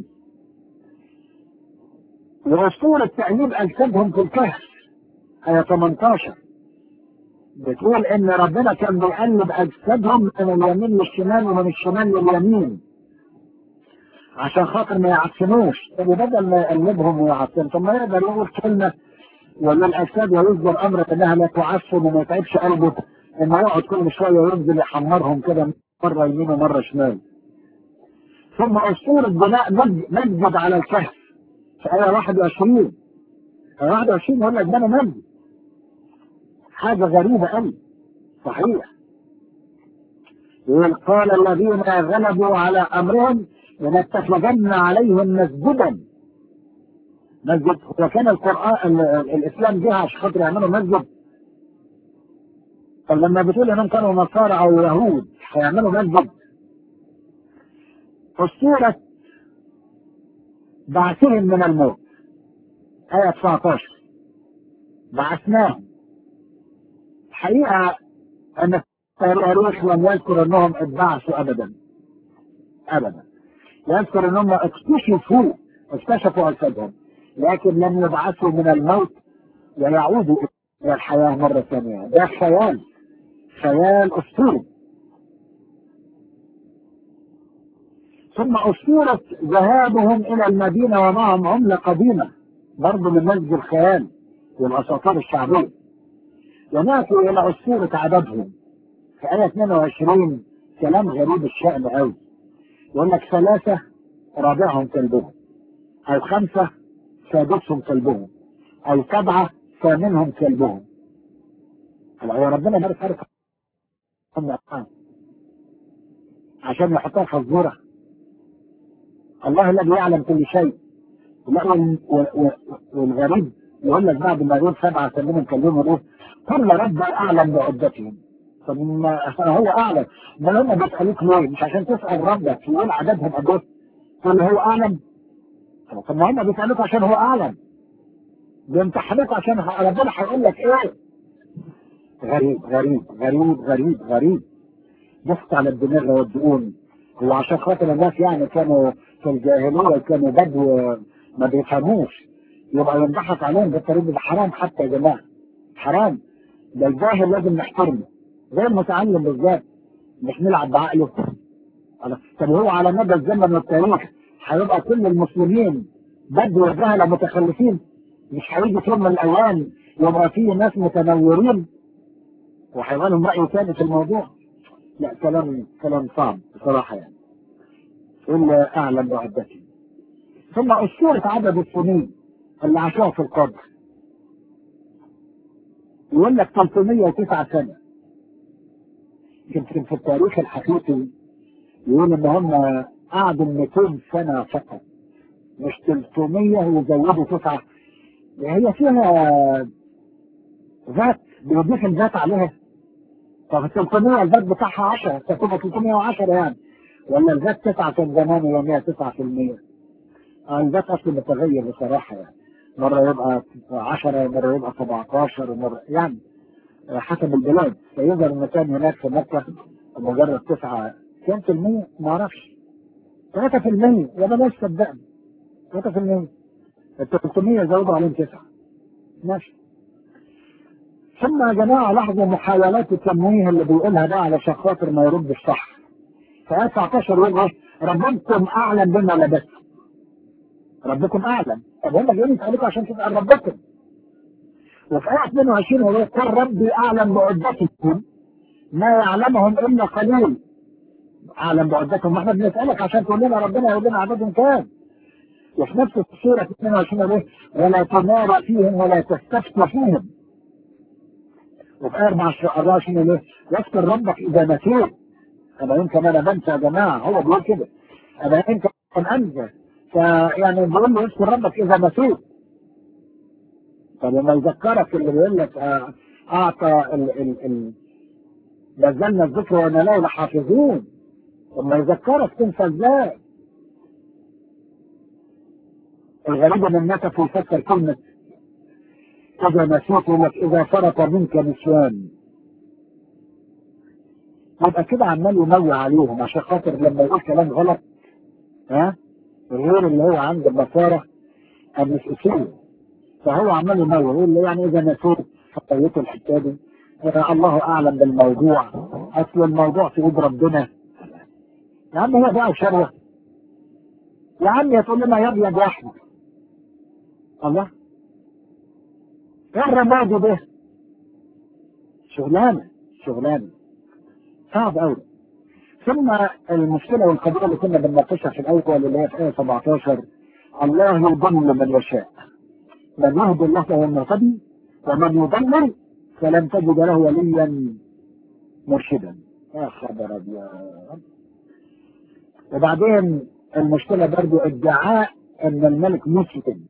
A: وأسطورة تأليب أجسادهم في الكهف آية ثمانية عشر بتقول ان ربنا كان بيقلب اجسادهم من اليمين للشمال ومن الشمال لليمين عشان خاطر ما يعفنوش. طب بدل ما يقلبهم ويعفن، طب ما يقدر يقول كلمه ولا الاجساد ويصدر امر انها لا تعفن وما يتعبش قلبه انه يقعد كل شويه وينزل يحمرهم كده مره يمين ومره شمال. ثم اسطوره بناء مسجد على الكهف في ايه واحد وعشرين. ايه واحد وعشرين يقول لك بنى مسجد، حاجه غريبه قوي. صحيح، قال الذين غلبوا على امرهم لنتخذن عليهم مسجدا. مسجد وكان القرآن الاسلام جه عشان خاطر يعملوا مسجد. طب لما بتقول انهم كانوا نصارى او يهود هيعملوا مسجد؟ اسطورة بعثهم من الموت آية تسعة عشر بعثناهم. حقيقة ان التاريخ لم يذكر انهم اتبعثوا ابدا ابدا، يذكر انهم اكتشفوا اكتشفوا اجسادهم لكن لم يبعثوا من الموت ويعودوا الى الحياة مرة ثانية. ده خيال خيال اسطوري. ثم اسطورة ذهابهم الى المدينة ومعهم عملة قديمة، برضه من مسجد الخيال والاساطير الشعبية. ونأتوا الى اسطورة عددهم في آية اثنين وعشرين. كلام غريب الشأن قوي. يقول لك ثلاثة رابعهم كلبهم، او خمسة سادسهم كلبهم، او سبعة ثامنهم كلبهم. هو ربنا ما عارف عشان يحطها في الزورة. الله الذي يعلم كل شيء. والغريب يقول لك بعد ما يقول سبعة ثامنهم كلبهم ايه؟ كل رب اعلم بعدتهم. طب هو اعلم، ما هم بيسألوك ليه؟ مش عشان تسأل ربك يقول عددهم قد ايه؟ قال هو اعلم. طب ما هم بيسألوك عشان هو اعلم، بيمتحنوك عشان ربنا هيقول لك ايه؟ غريب غريب غريب غريب غريب. ضغط على الدماغ والدقون. هو عشان خاطر الناس يعني كانوا في الجاهليه كانوا بدو ما بيفهموش، يبقى ينضحك عليهم بالطريقه دي؟ حرام حتى يا جماعه، حرام. ده الجاهل لازم نحترمه زي المتعلم بالذات، مش نلعب بعقله. طب هو على مدى الزمن والتاريخ هيبقى كل المسلمين بدو وجهله متخلفين؟ مش هيجي في يوم من الايام يبقى فيه ناس متنورين وهيبقى لهم راي ثاني في الموضوع؟ لا، كلام كلام صعب بصراحه يعني. الا اعلم بعدتي. ثم اسطوره عدد السنين اللي عاشوها في القبر، يقول لك ثلاثمية وتسعة سنه. يمكن في التاريخ الحقيقي يقول ان هم قعدوا مئتين سنه فقط، مش ثلاثمية وزودوا تسعه. هي فيها ذات بيضيف الذات عليها. طب ثلاثمية الذات بتاعها عشرة، تبقى ثلاثمية وعشرة يعني، ولا الذات تسعة كان زمان ولا تسعة في المية؟ الذات اصلا متغير بصراحه يعني، مره يبقى عشرة مره يبقى سبعتاشر ومره يعني حسب البلاد. فيظهر ان كان هناك في مكه مجرد تسعة كام في المية؟ ما اعرفش، ثلاثة في المية يا بلاش صدقني، ثلاثة في المية. ال ثلاثمية زودوا عليهم تسعة، ماشي. ثم يا جماعه لاحظوا محاولات التمويه اللي بيقولها بقى علشان خاطر ما يردش صح. في آية تسعتاشر يقول ايه؟ ربكم اعلم بما لبثتم. ربكم اعلم. طب هم جايين يسالوكوا عشان تسال ربكم. وفي آية اثنين وعشرين يقول قل ربي اعلم بعدتكم ما يعلمهم الا قليل. اعلم بعدتكم، ما احنا بنسالك عشان تقول لنا ربنا يقول لنا عددهم كام. وفي نفس السوره اثنين وعشرين يقول ايه؟ ولا تمار فيهم ولا تستفتى فيهم. وفي آية أربعة وعشرين يقول ايه؟ واذكر ربك اذا نسيت. انا يمكن انا بنسى يا جماعه، هو بيقول كده انا يمكن انسى، فيعني بيقول له اذكر ربك اذا نسيت. طب لما يذكرك اللي بيقول لك آه، اعطى ال ال ال نزلنا الذكر وانا له لحافظون، لما يذكرك تنسى ازاي؟ الغريب ان الناس يفكر كلمه اذا نسيت يقول لك اذا فرط منك نسيان. يبقى كده عمال ينوع عليهم عشان خاطر لما يقول كلام غلط ها غير اللي هو عنده البصاره او مش اصول، فهو عمال ينوع يقول له يعني اذا نسيت حطيته الحته دي آه الله اعلم بالموضوع، اصل الموضوع في ايد ربنا. يا عم هي بقى شروه يا عم، تقول لنا يا ابيض يا احمر. الله، ايه الرماد ده؟ شغلانه شغلانه صعب قوي. ثم المشكله والقضيه اللي كنا بنناقشها في الاول اللي هي في آية سبعتاشر، الله يضل من يشاء، من يهدي الله فهو المهتدي ومن يضلل فلن تجد له وليا مرشدا. يا خبر ابيض. وبعدين المشكله برضو ادعاء ان الملك مسلم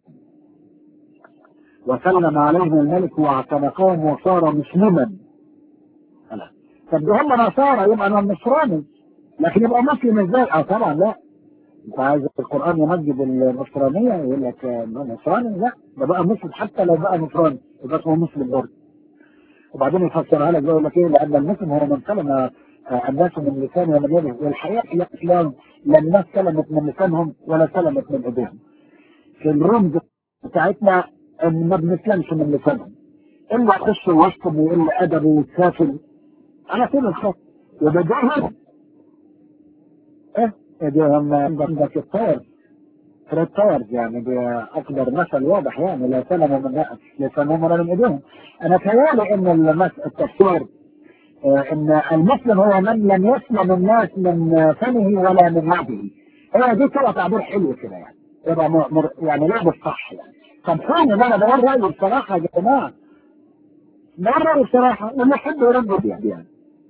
A: وسلم عليهم الملك واعتنقهم وصار مسلما. لا. طب ده هم نصارى يبقى انا نصراني، لكن يبقى مسلم ازاي؟ اه طبعا لا. انت عايز القران يمجد النصرانيه يقول لك نصراني؟ لا، ده بقى مسلم حتى لو بقى نصراني يبقى اسمه مسلم برضه. وبعدين يفسرها لك يقول لك ايه؟ لان المسلم هو من سلم الناس من لسانه ومن يده، والحقيقه في الاسلام لا الناس سلمت من لسانهم ولا سلمت من ايديهم. في الرمز بتاعتنا ان ما بنسلمش من لسانهم، الا يخش وسطهم ويقل ادبه ويتسافل على طول الخط. وده جاهل ايه؟ دي هم عندك الطير ثلاث طيرز يعني، دي اكبر مثل واضح يعني، لا سلموا من لسانهم ولا من ايديهم. انا تهيألي ان التفسير آه ان المسلم هو من لم يسلم الناس من فمه ولا من يده. هي دي كده تعبير حلو كده يعني، يبقى مر يعني لعب الصح يعني. طب فين ان انا بقول رايي بصراحه يا جماعه، بقول رايي بصراحه لما حد يردد يعني.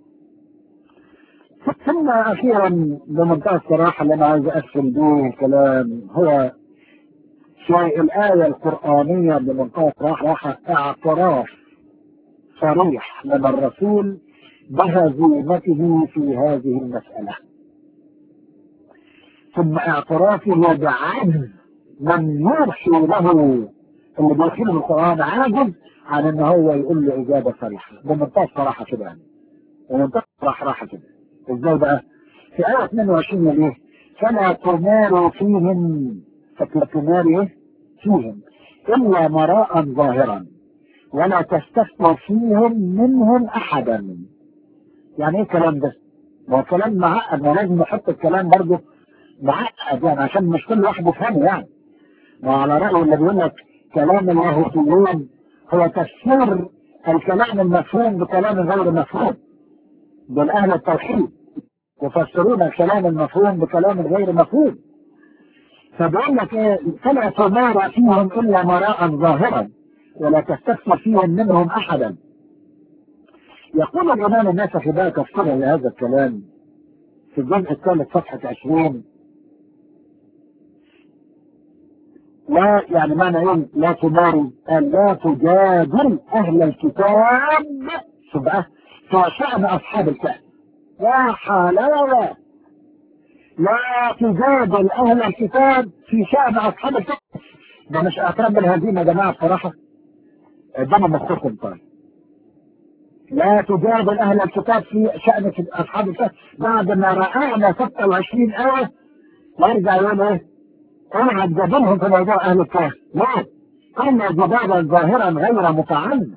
A: ثم اخيرا بمنتهى الصراحه اللي انا عايز اقفل بيه الكلام هو شيء الايه القرانيه بمنتهى الصراحه اعتراف صريح من الرسول بهزيمته في هذه المساله، ثم اعترافه بعجز من يرشي له اللي بيدخله القران، عاجز عن ان هو يقول له اجابه صريحه بمنتهى الصراحه كده يعني، بمنتهى الصراحه كده. ازاي بقى؟ في آية اثنين وعشرين يقول ايه؟ فلا تماروا فيهم، فلا تماروا فيهم إلا مراء ظاهرا ولا تستفتوا فيهم منهم أحدا. يعني ايه الكلام ده؟ ما هو كلام معقد، ما لازم نحط الكلام برضه معقد يعني عشان مش كل واحد يفهمه يعني. ما على رأي اللي بيقول لك كلام اللاهوتيين هو تفسير الكلام المفهوم بكلام غير مفهوم. دول أهل التوحيد يفسرون الكلام المفهوم بكلام غير مفهوم. فبيقول لك ايه؟ فلا تمارى فيهم إلا مراء ظاهرا ولا تستفسر فيهم منهم أحدا. يقول الإمام النسفي بقى تفسيرا لهذا الكلام في الجزء الثالث صفحة عشرين. لا يعني معنى ايه لا تماري؟ قال لا تجادل اهل الكتاب بقى في شأن اصحاب الكهف. يا حلاوة، لا تجادل اهل الكتاب في شأن اصحاب الكهف. ده مش اعتراف بالهزيمة يا جماعة بصراحة، ده انا مخصوص طيب. لا تجادل اهل الكتاب في شأن اصحاب الكهف بعد ما رأينا ستة وعشرين آية ويرجع يقول ايه؟ انا هتجادلهم في موضوع اهل الكهف. لا، قلنا جدالا ظاهرا غير متعمد.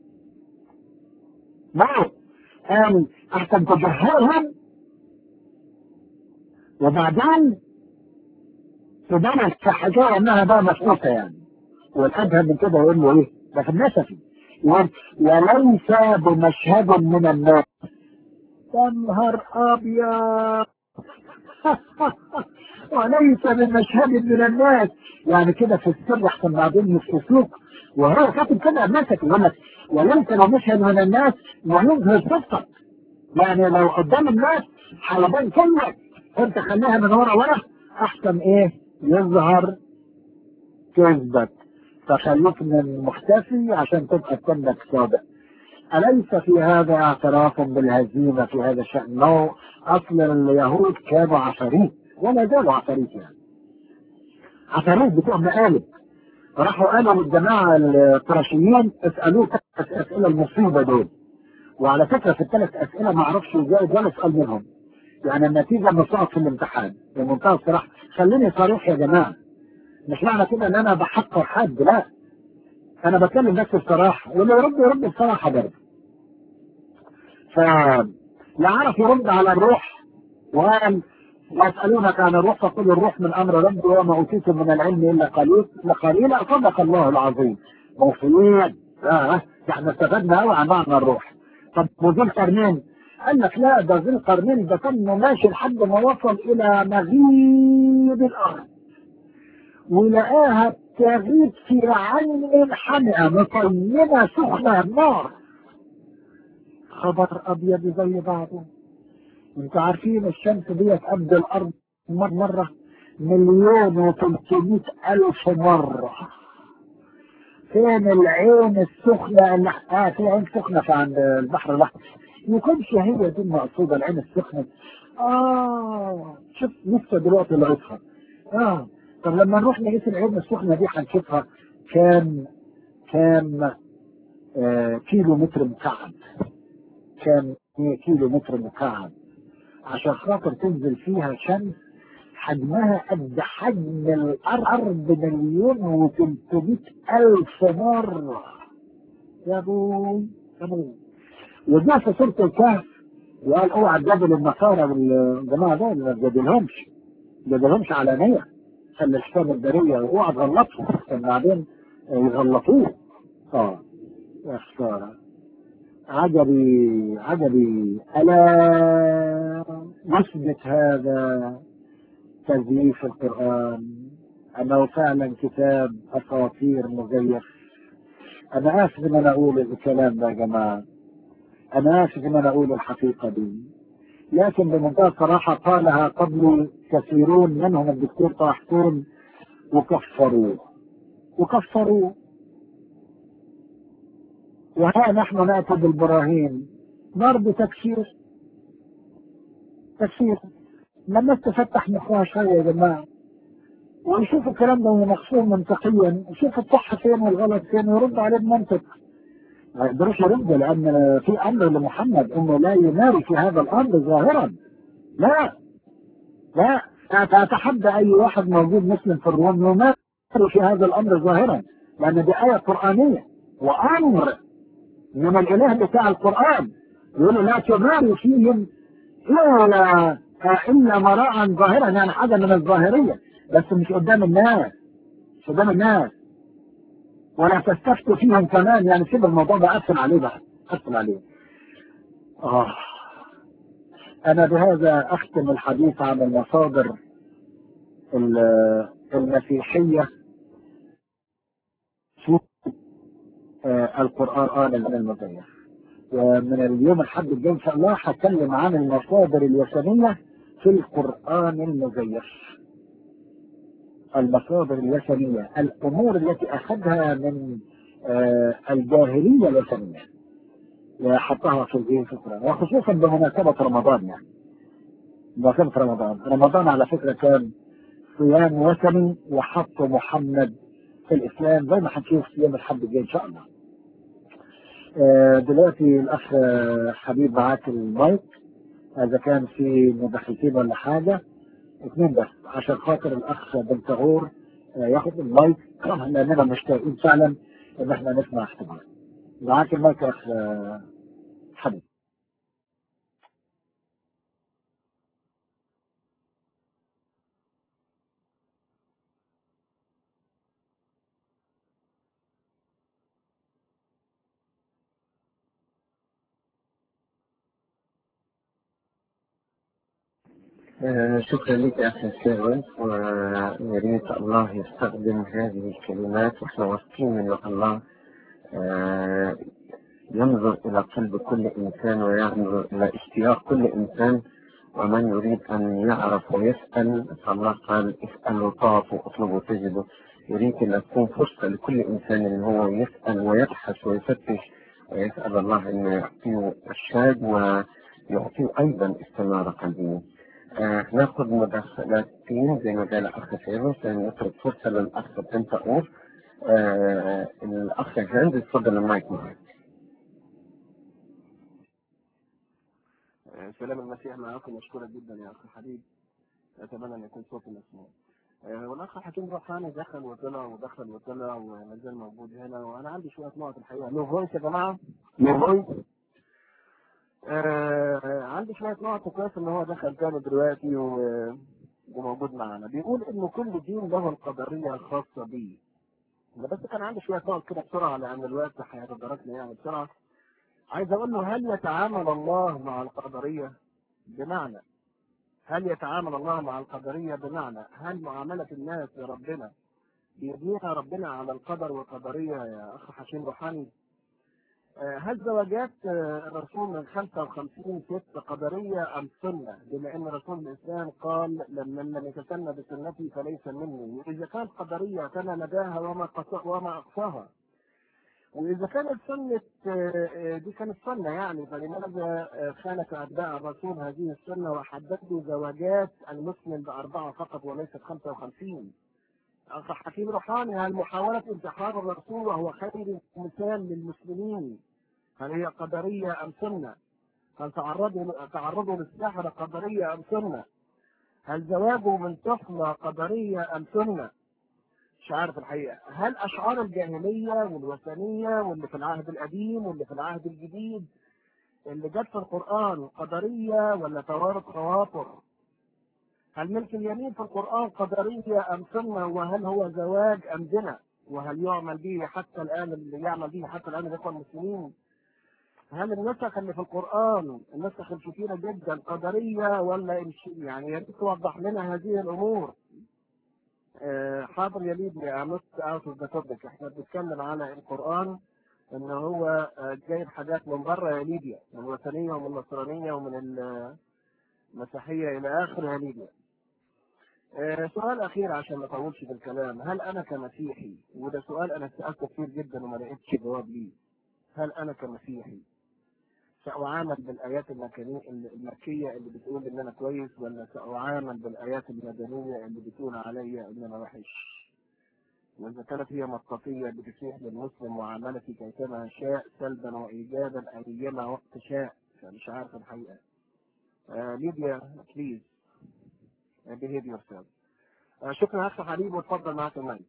A: لا، قال احسن تجهلهم وبعدين تبان في حاجه انها بقى مفقوسه يعني. والادهى من كده يقول له ايه؟ ده في النسفي يقول وليس بمشهد من الناس. يا نهار ابيض وليس بمشهد من الناس، يعني كده في السر احسن بعدين يفسوك. وهو كاتب كده النسفي يقول لك وليس بمشهد من الناس ويظهر صدقك. يعني لو قدام الناس هيبان كلمة انت خليها من ورا ورا احسن ايه يظهر كذبك. فخليك من مختفي عشان تبقى كلك صادق. أليس في هذا اعتراف بالهزيمة في هذا الشأن؟ نو، أصل اليهود كانوا عفاريت ولا زالوا عفاريت يعني. عفاريت بتوع مقالب. راحوا قالوا للجماعة القرشيين اسألوه ثلاث أسئلة المصيبة دول. وعلى فكرة في الثلاث أسئلة ما اعرفش ازاي ولا سؤال منهم. يعني النتيجة مصعب في الامتحان بمنتهى الصراحة. خليني صريح يا جماعة، مش معنى كده ان انا بحقر حد، لا، انا بتكلم بس بصراحة واللي يرد يرد بصراحة برضه. فلا عرف يرد على الروح وقال يسألونك عن الروح فقل الروح من امر ربي وما اوتيتم من العلم الا قليل قليلا صدق الله العظيم. موفيين اه احنا استفدنا قوي عن معنى الروح. طب وذي القرنين؟ قال لك لا، ده ذي القرنين ده كان ماشي لحد ما وصل الى مغيب الارض ولقاها تغيب في عين حمئة مطينة سخنة نار. خبر ابيض زي بعضه. انتوا عارفين الشمس ديت قد الارض مر مرة مليون وثلاثمائة الف مرة. فين العين السخنة اللي اه في عين سخنة في عند البحر الاحمر. يكونش هي دي المقصودة العين السخنة. اه شوف لسه دلوقتي لقيتها. اه طب لما نروح نقيس العين السخنة دي هنشوفها كام كام آه كيلو متر مكعب. كام كيلو متر مكعب عشان خاطر تنزل فيها شمس حجمها قد حجم الارض مليون وثلاثمائة الف مرة. يا ابوي يا ابوي. وجاء في سورة الكهف وقال اوعى تجادل النصارى والجماعة دول، ما تجادلهمش ما تجادلهمش علانية. خلي الحساب البرية واوعى تغلطهم عشان بعدين يغلطوه. اه يا خسارة. عجبي عجبي ألا يثبت هذا تزييف القرآن أنه فعلا كتاب أساطير مزيف. أنا آسف إن أنا أقول الكلام ده يا جماعة، أنا آسف إن أنا أقول الحقيقة دي، لكن بمنتهى الصراحة قالها قبل كثيرون منهم الدكتور طه حسين وكفروه وكفروه. وها نحن نأتي بالبراهين برضه تكفير تكفير. لما تفتح مخها شوية يا جماعة ويشوف الكلام ده مقسوم منطقيا، يشوف الصح فين والغلط فين ويرد عليه بمنطق. ما يقدروش يردوا، لأن في أمر لمحمد أنه لا يمارس هذا الأمر ظاهرا. لا لا، أتحدى أي واحد موجود مسلم في الروم يمارس هذا الأمر ظاهرا، لأن دي آية قرآنية وأمر من الإله بتاع القرآن، يقولوا لا تمارس فيهم إلا إلا مراء ظاهرا، يعني حاجة من الظاهرية، بس مش قدام الناس، مش قدام الناس، ولا تستفتوا فيهم كمان، يعني سيب الموضوع ده، قفل عليه بقى، قفل عليه. آه. أنا بهذا أختم الحديث عن المصادر المسيحية في القرآن المزيف. ومن اليوم الحد الجاي إن شاء الله هتكلم عن المصادر الوثنية في القرآن المزيف. المصادر الوثنية، الأمور التي أخذها من الجاهلية الوثنية وحطها في الدين في القرآن، وخصوصا بمناسبة رمضان. يعني بمناسبة رمضان، رمضان على فكرة كان صيام وثني وحط محمد في الإسلام، زي ما هنشوف في يوم الحد الجاي إن شاء الله. دلوقتي الأخ حبيب معاك المايك، إذا كان في مداخلتين ولا حاجة اثنين بس، عشان خاطر الأخ بنتغور ياخد المايك، لأننا مشتاقين فعلا إن احنا نسمع احتمال. معاك المايك يا أخ حبيب.
B: آه شكرا لك أخي سيرون، ويا ريت الله يستخدم هذه الكلمات واحنا واثقين إن الله آه ينظر إلى قلب كل إنسان وينظر إلى اشتياق كل إنسان، ومن يريد أن يعرف ويسأل فالله قال اسألوا تعطوا اطلبوا تجدوا. يريد أن تكون فرصة لكل إنسان إن هو يسأل ويبحث ويفتش ويسأل الله أن يعطيه الشهاد ويعطيه أيضا استنارة قلبية. آه ناخذ مداخلتين زي ما قال الاخ فيروز، نترك فرصه للاخ بنتاور. آه الاخ جاند اتفضل المايك معك.
C: سلام المسيح معكم، مشكورة جدا يا أخي حبيب، أتمنى أن يكون صوتي مسموع. والأخ حكيم روحاني دخل وطلع ودخل وطلع وما زال موجود هنا، وأنا عندي شوية نقط الحقيقة. لو فويس يا جماعة، لو فويس. آه عندي شوية نقط، كويس إن هو دخل تاني دلوقتي و... وموجود معنا. بيقول إن كل دين له القدرية الخاصة بيه. بس كان عندي شوية نقط كده بسرعة لأن الوقت هيتداركني يعني بسرعة. عايز أقول له هل يتعامل الله مع القدرية؟ بمعنى هل يتعامل الله مع القدرية بمعنى هل معاملة الناس لربنا بيبنيها ربنا على القدر والقدرية يا أخ حكيم روحاني؟ هل زواجات الرسول من خمسة وخمسين ست قدرية أم سنة؟ بما أن رسول الإسلام قال لما لم يتسنى بسنتي فليس مني. وإذا كانت قدرية كان نداها وما وما أقصاها. وإذا كانت سنة دي كانت سنة يعني، فلماذا خالف أتباع الرسول هذه السنة وحددوا زواجات المسلم بأربعة فقط وليست خمسة وخمسين؟ أخ حكيم روحاني، هل محاولة انتحار الرسول وهو خير مثال للمسلمين هل هي قدرية أم سنة؟ هل تعرضوا تعرضوا للسحر قدرية أم سنة؟ هل زواجه من طفلة قدرية أم سنة؟ مش عارف الحقيقة. هل أشعار الجاهلية والوثنية واللي في العهد القديم واللي في العهد الجديد اللي جت في القرآن قدرية ولا توارد خواطر؟ هل ملك اليمين في القرآن قدرية أم سنة؟ وهل هو زواج أم زنا؟ وهل يعمل به حتى الآن اللي يعمل به حتى الآن الإخوة المسلمين؟ هل النسخ اللي في القرآن النسخ الكثيرة جدا قدرية ولا يعني؟ يا ريت توضح لنا هذه الأمور. أه حاضر يا ليبيا، نص اوت اوف ذا توبيك. احنا بنتكلم على القرآن ان هو جايب حاجات من بره يا ليبيا، من الوثنية ومن النصرانية ومن المسيحية الى اخره يا ليبيا. أه سؤال اخير عشان ما اطولش في الكلام، هل انا كمسيحي، وده سؤال انا سألته كتير جدا وما لقيتش جواب ليه، هل انا كمسيحي سأعامل بالآيات المكية اللي بتقول إن أنا كويس، ولا سأعامل بالآيات المدنية اللي بتقول عليا إن أنا وحش؟ وإذا كانت هي مطاطية بتتيح للمسلم معاملتي كيفما شاء سلبا وإيجابا أيما وقت شاء، فمش عارف الحقيقة. آه ليديا بليز behave yourself. آه شكرا أخي حبيب، واتفضل معك المايك.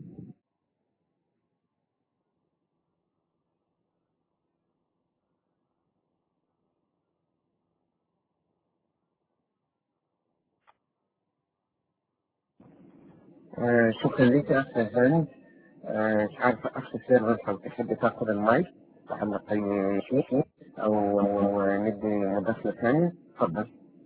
B: آه شكرا لك يا أخي هاني. آه مش عارف أخي سيرفر لو تحب تاخذ المايك تعلق أي شيء أو أو ندي مداخلة ثانية، تفضل.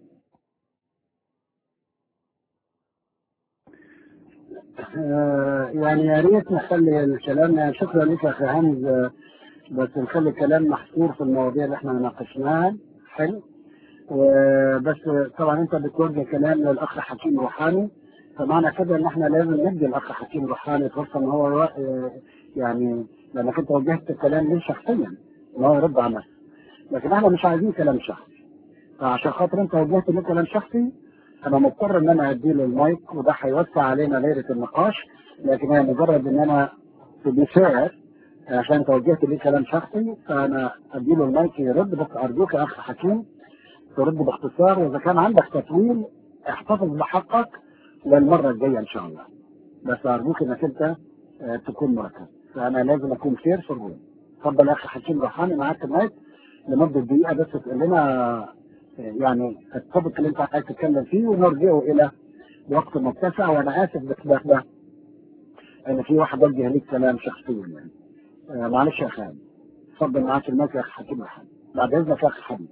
A: آه يعني يا ريت نخلي الكلام، شكرا لك يا اخي هانز، آه، بس نخلي الكلام محصور في المواضيع اللي احنا ناقشناها. حلو. وبس طبعا انت بتوجه كلام للاخ حكيم روحاني، فمعنى كده ان احنا لازم ندي الاخ حكيم روحاني فرصه ان هو آه، يعني لانك انت وجهت الكلام ليه شخصيا ان هو يرد على نفسه، لكن احنا مش عايزين كلام شخصي. فعشان خاطر انت وجهت لي كلام شخصي انا مضطر ان انا اديله المايك، وده هيوسع علينا دايره النقاش، لكن هي مجرد ان انا بشاعر عشان انت وجهت لي كلام شخصي فانا اديله المايك يرد. بس ارجوك يا اخ حكيم ترد باختصار، واذا كان عندك تطويل احتفظ بحقك للمره الجايه ان شاء الله، بس ارجوك انك انت اه تكون مركز، فانا لازم اكون فير في الروم. اتفضل يا اخي حكيم روحاني معاك المايك لمده دقيقه بس، تقول لنا يعني التوبيك اللي انت عايز تتكلم فيه ونرجعه الى وقت متسع. وانا اسف بس ده ان في واحد وجه ليك كلام شخصيا يعني. آه معلش يا خالد، اتفضل معاك المايك يا اخي حكيم روحاني، بعد اذنك يا اخي حبيبي.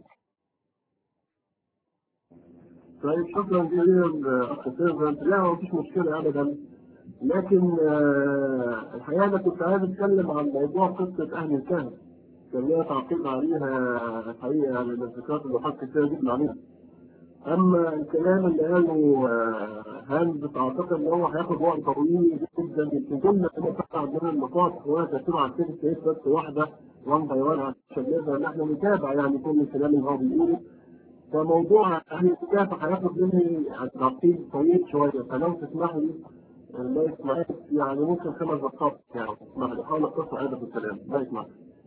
C: طيب شكرا جزيلا أخي سيرفنت. لا هو مفيش مشكلة أبدا، لكن آه الحقيقة أنا كنت عايز أتكلم عن موضوع قصة أهل الكهف، كان ليا تعقيب عليها الحقيقة، يعني من الذكريات اللي حط كتير جدا عليها. أما الكلام اللي قاله آه هانز أعتقد إن هو هياخد وقت طويل جدا، يمكن كنا نقطع عندنا النقاط وهتكتب على التليفون بس واحدة وان باي وان عشان نقدر إن إحنا نتابع يعني كل الكلام اللي هو بيقوله. فموضوع أهل الكهف هياخد مني تعقيب طويل شوية، فلو تسمح لي ما يسمعك يعني ممكن خمس دقائق يعني تسمح لي، حاول أقتصر هذا في الكلام ما يسمعك.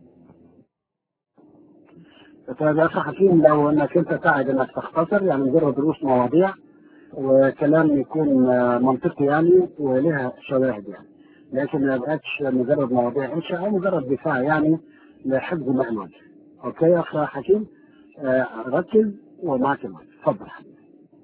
A: طيب يا اخي حكيم لو انك انت قاعد انك تختصر يعني مجرد دروس مواضيع وكلام يكون منطقي يعني ولها شواهد يعني، لكن ما يبقاش مجرد مواضيع انشاء او مجرد دفاع يعني لحفظ معنى. اوكي يا اخي حكيم، آه ركز ومعك المايك، اتفضل حبيبي.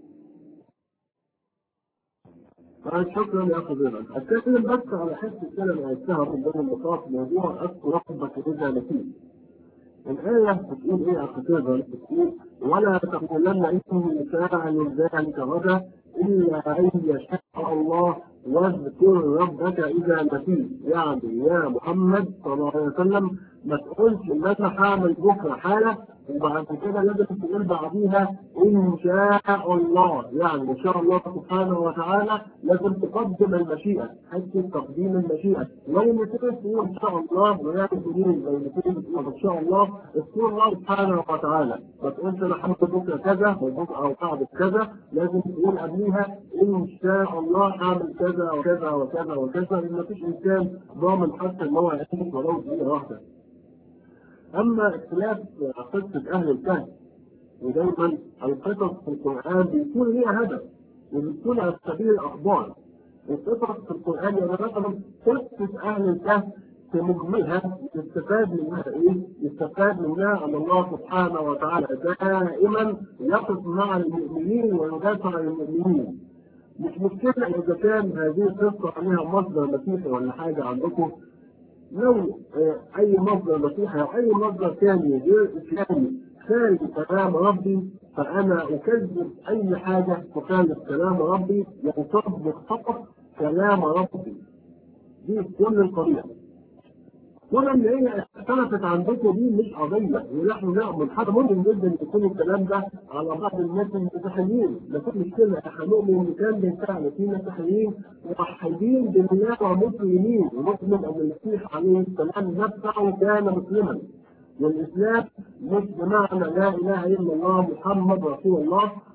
C: شكرا يا اخي زينب. اتكلم بس على حته الكلمه عرفتها من ضمن النقاط موضوع اذكر ربك اذا نسيت. الآية بتقول إيه يا أخي زينب؟ بتقول ولا تقولن إنه فاعل ذلك غدا إلا أن يشاء الله واذكر ربك إذا نسيت. يعني يا محمد صلى الله عليه وسلم ما تقولش إن أنا هعمل بكرة حالة وبعد كده لازم تقول بعديها إن شاء الله، يعني إن شاء الله سبحانه وتعالى لازم تقدم المشيئة، حتى تقديم المشيئة. لو نسيت تقول إن شاء الله ولا تقول لو نسيت تقول إن شاء الله اذكر الله سبحانه وتعالى. ما تقولش أنا هعمل بكرة كذا وبكرة أو بعد كذا، لازم تقول قبليها إن شاء الله هعمل كذا وكذا وكذا وكذا، لأن مفيش إنسان ضامن حتى إن هو يعيش ولو دقيقة واحدة. أما اختلاف قصة أهل الكهف، ودايما القصص في القرآن بيكون ليها هدف وبتكون على سبيل الأخبار. القصص في القرآن يعني مثلا قصة أهل الكهف في مجملها يستفاد منها إيه؟ يستفاد منها أن الله سبحانه وتعالى دائما يقف مع المؤمنين ويدافع عن المؤمنين. مش مشكلة إذا كان هذه القصة عليها مصدر مسيحي ولا حاجة عندكم، لو اي مصدر مسيحي او اي مصدر ثاني غير اسلامي خارج كلام ربي فانا اكذب اي حاجه تخالف كلام ربي وتصدق فقط كلام ربي. دي كل القضيه. كل اللي هي اختلفت عندكم دي مش قضيه، ونحن نؤمن حتى ممكن جدا يكون الكلام ده على بعض الناس المسيحيين، مفيش مشكله، احنا نؤمن ان كان بالفعل في مسيحيين موحدين بالله ومسلمين، ونؤمن ان المسيح عليه السلام نفسه كان مسلما. والاسلام مش بمعنى لا اله الا الله محمد رسول الله،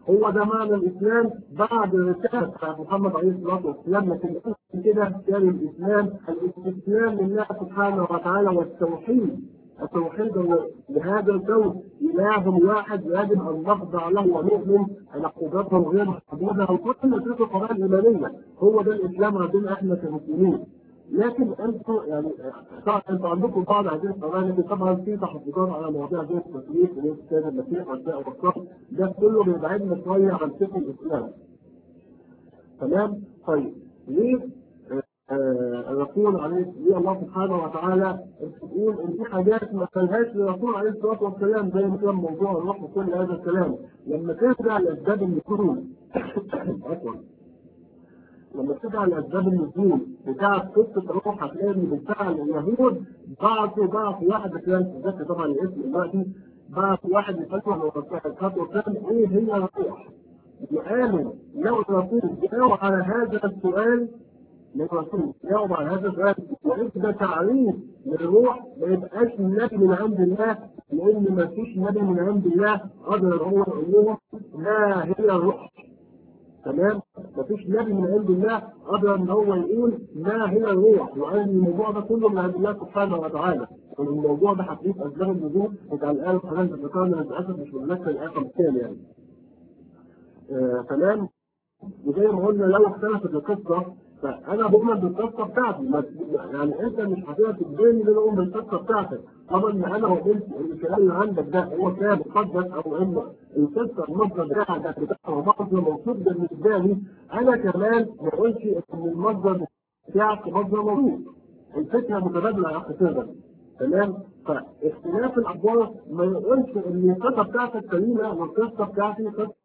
C: هو ده معنى الاسلام بعد الرساله بتاعت محمد عليه الصلاه والسلام. لكن كده كان الاسلام الاستسلام لله سبحانه وتعالى والتوحيد. التوحيد هو لهذا الكون اله واحد يجب ان نخضع له ونؤمن ان قدرته غير محدوده وكل تلك القضايا الايمانيه. هو ده الاسلام عندنا احنا كمسلمين. لكن انتم يعني طبعا انتم عندكم بعض هذه القضايا، لكن طبعا في تحفظات على مواضيع زي التسليم وزي السيد المسيح والداء والصبر، ده كله بيبعدنا شويه عن فكر الاسلام. تمام؟ طيب ليه آه الرسول عليه ليه الله سبحانه وتعالى بتقول ان في حاجات ما قالهاش للرسول عليه الصلاه والسلام زي مثلا موضوع الروح وكل هذا الكلام. لما ترجع لاسباب النزول عفوا لما ترجع لاسباب النزول بتاعت قصه الروح هتلاقي ان بالفعل اليهود بعثوا بعثوا واحد كان تذكر طبعا الاسم دلوقتي، بعثوا واحد يفتح الخطوه وكان ايه هي الروح؟ وقالوا لو الرسول جاوب على هذا السؤال لو الرسول جاوب على هذا السؤال وإذا تعريف للروح ما يبقاش النبي من عند الله، لأن ما فيش نبي من عند الله قدر هو يقول لهم ما هي الروح. تمام؟ ما فيش نبي من عند الله قدر ان هو يقول ما هي الروح، وقال الموضوع ده كله من عند الله سبحانه وتعالى. والموضوع ده هتلاقيه في اسباب النزول بتاع الآية كمان ذكرنا للأسف مش بنذكر الآية الثانية يعني. آه تمام؟ وزي ما قلنا لو اختلفت القصه فانا بؤمن بالقصه بتاعتي، يعني انت مش هتقدر تجبرني ان انا اؤمن بالقصه بتاعتك. طبعا انا قلت ان الكلام اللي عندك ده هو كلام مقدس او ان القصه المصدر بتاعك بتاعها مصدر موجود بالنسبه لي، انا كمان ما قلتش ان المصدر بتاعك مصدر موجود. الفكره متبادله يا اخي تقدر. تمام؟ فاختلاف الاخبار ما يقولش ان القصه بتاعتك سليمه والقصه بتاعتي قصه.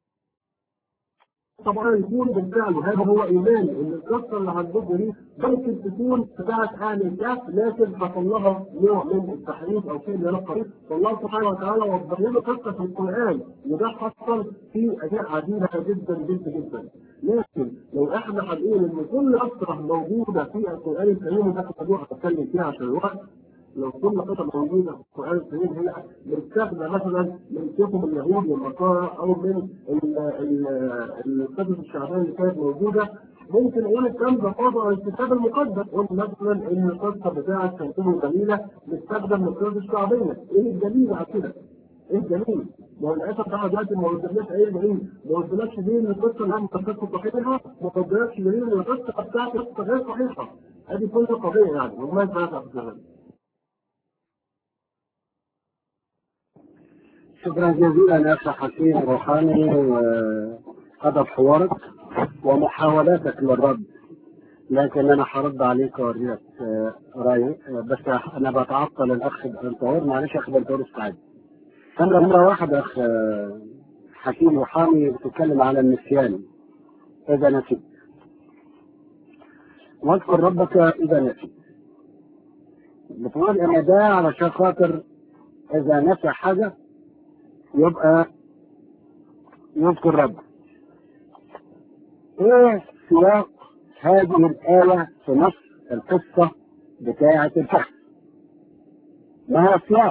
C: طبعا يكون بالفعل هذا هو ايماني ان القصه اللي عندكم دي ممكن تكون بتاعت اهل الكهف لكن حصل لها نوع من التحريف او شيء من القريب، والله سبحانه وتعالى وضح لنا قصه في القران وده حصل في اشياء عديده جدا جدا جدا. لكن لو احنا هنقول ان كل قصه موجوده في القران الكريم وده موضوع هتكلم فيها عشان الوقت، لو كل قطعة موجودة في القرآن الكريم هي متاخدة مثلا من كتب اليهود والنصارى أو من القصص الشعبية اللي كانت موجودة، ممكن نقول الكلام ده فاضل عن الكتاب المقدس، قلت مثلا إن القصة بتاعة كرتون الجميلة متاخدة من القصص الشعبية، إيه الدليل على كده؟ إيه الدليل؟ ما هو للأسف بقى دلوقتي ما قلتلناش أي دليل، ما قلتلكش دليل إن القصة اللي عندك قصة صحيحة، ما قلتلكش دليل إن القصة بتاعتك قصة غير صحيحة. هذه كل قضية يعني، وما ينفعش في
A: شكرا جزيلا يا اخي حكيم روحاني وهذا حوارك ومحاولاتك للرد، لكن انا هرد عليك واوريك رايي. بس انا بتعطل الاخ بنتور، معلش يا اخ بنتور استعد. نمرة نمرة واحد اخ حكيم روحاني بتتكلم على النسيان اذا نسيت، واذكر ربك اذا نسيت. بتقول ان ده علشان خاطر اذا نسى حاجه يبقى يذكر ربك. ايه سياق هذه الآية في نص القصة بتاعة الكهف؟ ما هو السياق؟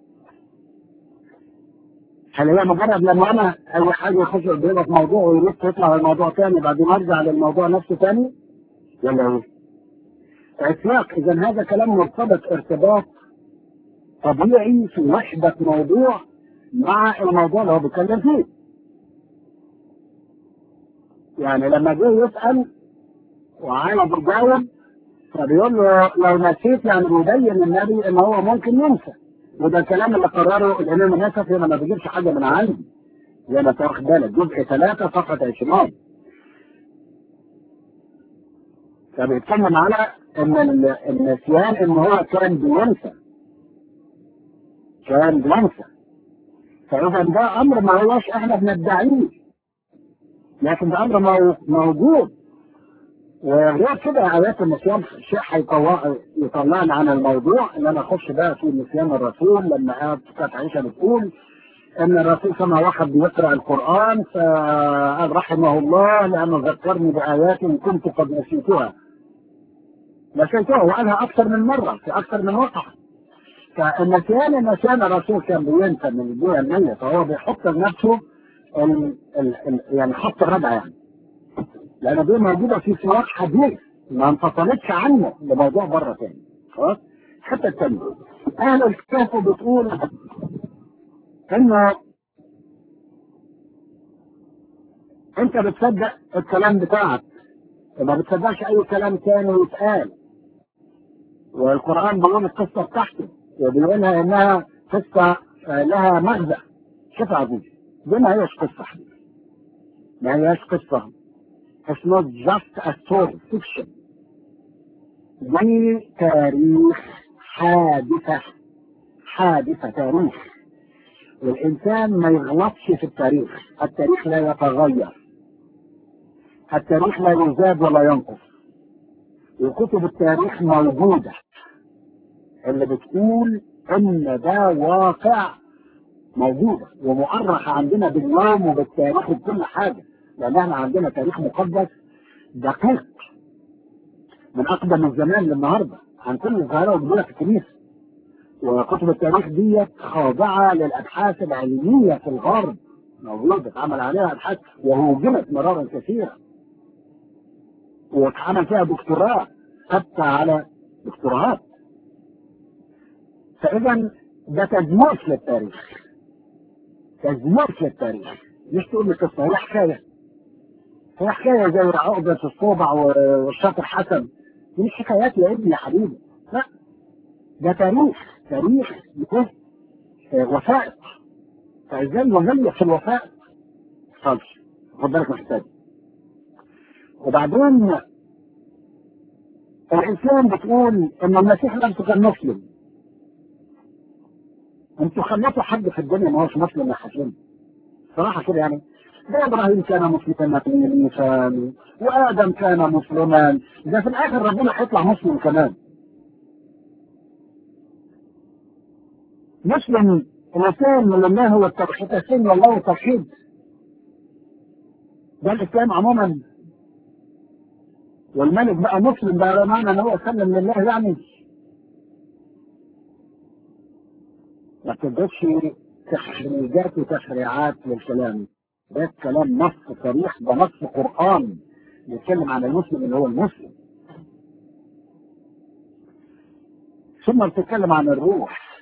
A: هل هي مجرد لما انا اي حاجة يخش قدامي في موضوع ويروح يطلع الموضوع تاني بعدين ارجع للموضوع نفسه تاني؟ ولا ايه؟ السياق اذا هذا كلام مرتبط ارتباط طبيعي في وحدة موضوع مع الموضوع اللي هو بيتكلم فيه. يعني لما جه يسأل وعايز يجاوب فبيقول له لو نسيت، يعني بيبين النبي ان هو ممكن ينسى، وده الكلام اللي قرره الامام النسفي. انا ما بجيبش حاجه من عندي زي ما تاخد بالك، جزء ثلاثه صفحه عشرين. فبيتكلم على ان النسيان ان هو كان بينسى كان بينسى فاذا ده امر ما هوش احنا بندعيه، لكن ده امر موجود. وغير كده آيات النسيان شيء يطلعنا عن الموضوع ان انا اخش بقى في نسيان الرسول. لما كانت عائشه بتقول ان الرسول سمع واحد بيقرا القران فقال رحمه الله لانه ذكرني بايات كنت قد نسيتها. نسيتها وقالها اكثر من مره في اكثر من وقع. فالنسيان النسيان الرسول كان بينسى من الجهه النيه، فهو بيحط لنفسه ال ال ال يعني خط الردع يعني، لان دي موجوده في سياق حديث ما انفصلتش عنه، ده موضوع بره تاني. خلاص. الحته الثانيه اهل الكهف بتقول انه انت بتصدق الكلام بتاعك وما بتصدقش اي كلام تاني يتقال، والقران بيقول القصه بتاعته وبيقولها انها قصه لها مغزى. شوف يا عزيزي، دي ما هيش قصه حبيبي، ما هيش قصه. It's not just a story fiction. دي تاريخ، حادثة حادثة تاريخ، والإنسان ما يغلطش في التاريخ. التاريخ لا يتغير، التاريخ لا يزاد ولا ينقص، وكتب التاريخ موجودة اللي بتقول إن ده واقع موجودة ومؤرخة عندنا باليوم وبالتاريخ وبكل حاجة، لأن احنا عندنا تاريخ مقدس دقيق من أقدم الزمان للنهاردة عن كل الظاهرة وجودها في الكنيسة. وكتب التاريخ دي خاضعة للأبحاث العلمية في الغرب، موجودة اتعمل عليها أبحاث وهوجمت مرارا كثيرة، واتعمل فيها دكتوراه حتى على دكتوراهات. فإذا ده تزييف للتاريخ، تزييف للتاريخ. مش تقول لي قصة، هي حكاية، هي حكاية زي عقدة الصوبع والشاطر حسن. دي مش حكايات يا ابني يا حبيبي، لا، ده تاريخ، تاريخ ده وثائق. فازاي نغير في الوثائق؟ خالص، خد بالك محتاج. وبعدين الإسلام بتقول إن المسيح نفسه كان مسلم. انتوا خليتوا حد في الدنيا ما هوش مسلم يا حسين صراحة كده يعني. ده إبراهيم كان مسلما في الإنسان، وآدم كان مسلما، ده في الآخر ربنا هيطلع مسلم كمان. مسلم الإسلام من الله هو التوحيد، السن والله التوحيد. ده الإسلام عموما. والملك بقى مسلم بقى معنى ان هو سلم لله يعني. ما تقدرش تحريجات وتشريعات للكلام ده، كلام نص صريح، ده نص قرآن بيتكلم عن المسلم اللي هو المسلم. ثم بتتكلم عن الروح،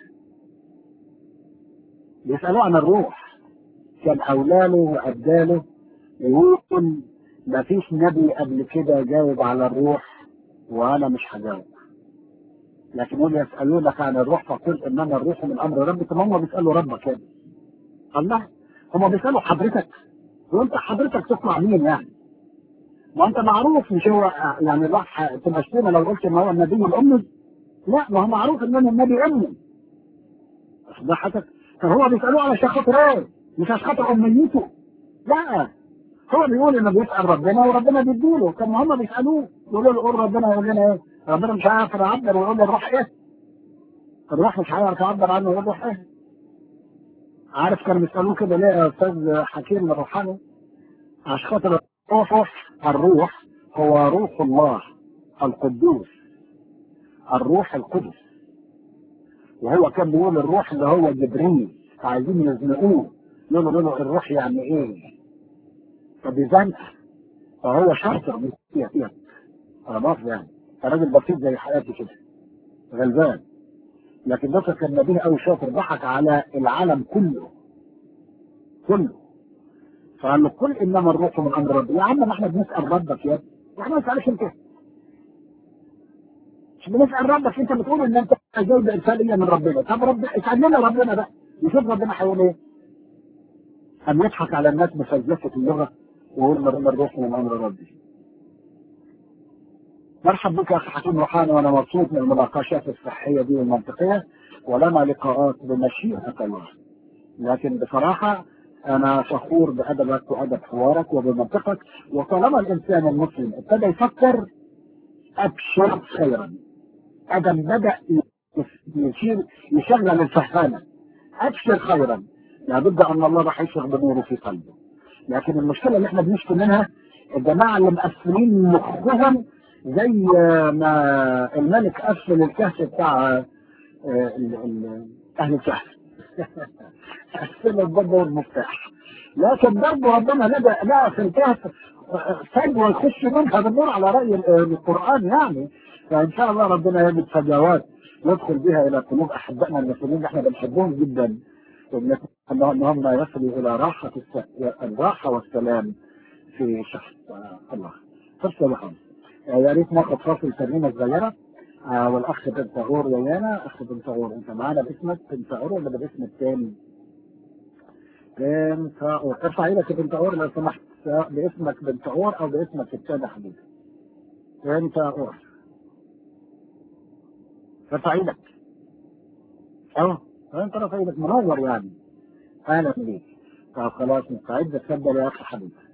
A: بيسألوه عن الروح، كان أولاله وأبداله، ويقول ما فيش نبي قبل كده جاوب على الروح وأنا مش هجاوب. لكن هم يسألونك عن الروح فقل إنما الروح من أمر ربك. ما هم بيسألوا ربك يعني الله، هم بيسألوا حضرتك، وأنت حضرتك تطلع مين يعني؟ ما أنت معروف مش هو يعني راح تمشينا لو قلت إن هو النبي الأمي؟ لا، ما هو معروف إن أنا النبي أمي. أصبحتك فهو بيسألوه على خاطر إيه؟ مش عشان خاطر أمنيته، لا، هو بيقول إنه بيسأل ربنا وربنا بيديله. كان هم بيسألوه يقولوا له قول ربنا يقول لنا إيه؟ ربنا مش عارف يعبر ويقول له الروح إيه؟ الروح مش عارف يعبر عنه ويقول الروح إيه؟ عارف كانوا بيسألوه كده ليه يا أستاذ حكيم الروحاني؟ عشان خاطر الروح، الروح هو روح الله القدوس، الروح القدس. وهو كان بيقول الروح اللي هو جبريل، عايزين يزنقوه يقولوا له الروح يعني ايه؟ فبيزنقه، فهو شاطر من فيها فيها انا مؤاخذة يعني، راجل بسيط زي حياتي كده غلبان، لكن ده كان نبيه قوي شاطر، ضحك على العالم كله كله. فقال له كل انما الروح من امر ربي. يا عم ما احنا بنسال ربك يا ابني، واحنا ما بنسالش انت، مش بنسال ربك. انت بتقول ان انت جايب ارساليه من ربنا، طب رب اسال لنا ربنا بقى نشوف ربنا هيقول ايه. أم يضحك على الناس بفلسفه اللغه ويقول ان الروح من امر ربي. مرحبا بك يا اخي حكيم روحاني، وانا مبسوط من المناقشات الصحيه دي والمنطقيه، ولنا لقاءات بمشيئه الله. لكن بصراحه انا فخور بادبك وادب حوارك وبمنطقك. وطالما الانسان المسلم ابتدى يفكر ابشر خيرا، ادم بدا يشير يشغل الفهانه، ابشر خيرا، لابد ان الله راح يشغل بنوره في قلبه. لكن المشكله اللي احنا بنشكي منها الجماعه اللي مقفلين مخهم زي ما الملك قفل الكهف بتاع اهل الكهف قفل الباب والمفتاح. لكن برضه ربنا لقى لا في الكهف فجوه يخش منها بالنور على راي القران يعني. فان شاء الله ربنا يجد فجوات يدخل بها الى قلوب احبائنا المسلمين اللي احنا بنحبهم جدا، ان هم يصلوا الى راحه الراحه والسلام في شخص الله. فرصه لهم. يا ريت ناخد فاصل ترنيمه صغيره. آه والاخ بنت غور ويانا. اخ بنت غور انت معانا باسمك بنت غور ولا بالاسم الثاني؟ بنت غور. ارفع ايدك يا بنت غور لو سمحت، باسمك بنت غور او باسمك الثاني يا حبيبي. بنت غور ارفع ايدك. اه انت رافع ايدك منور يعني. اهلا بيك. طب خلاص مستعد. اتفضل يا اخي حبيبي.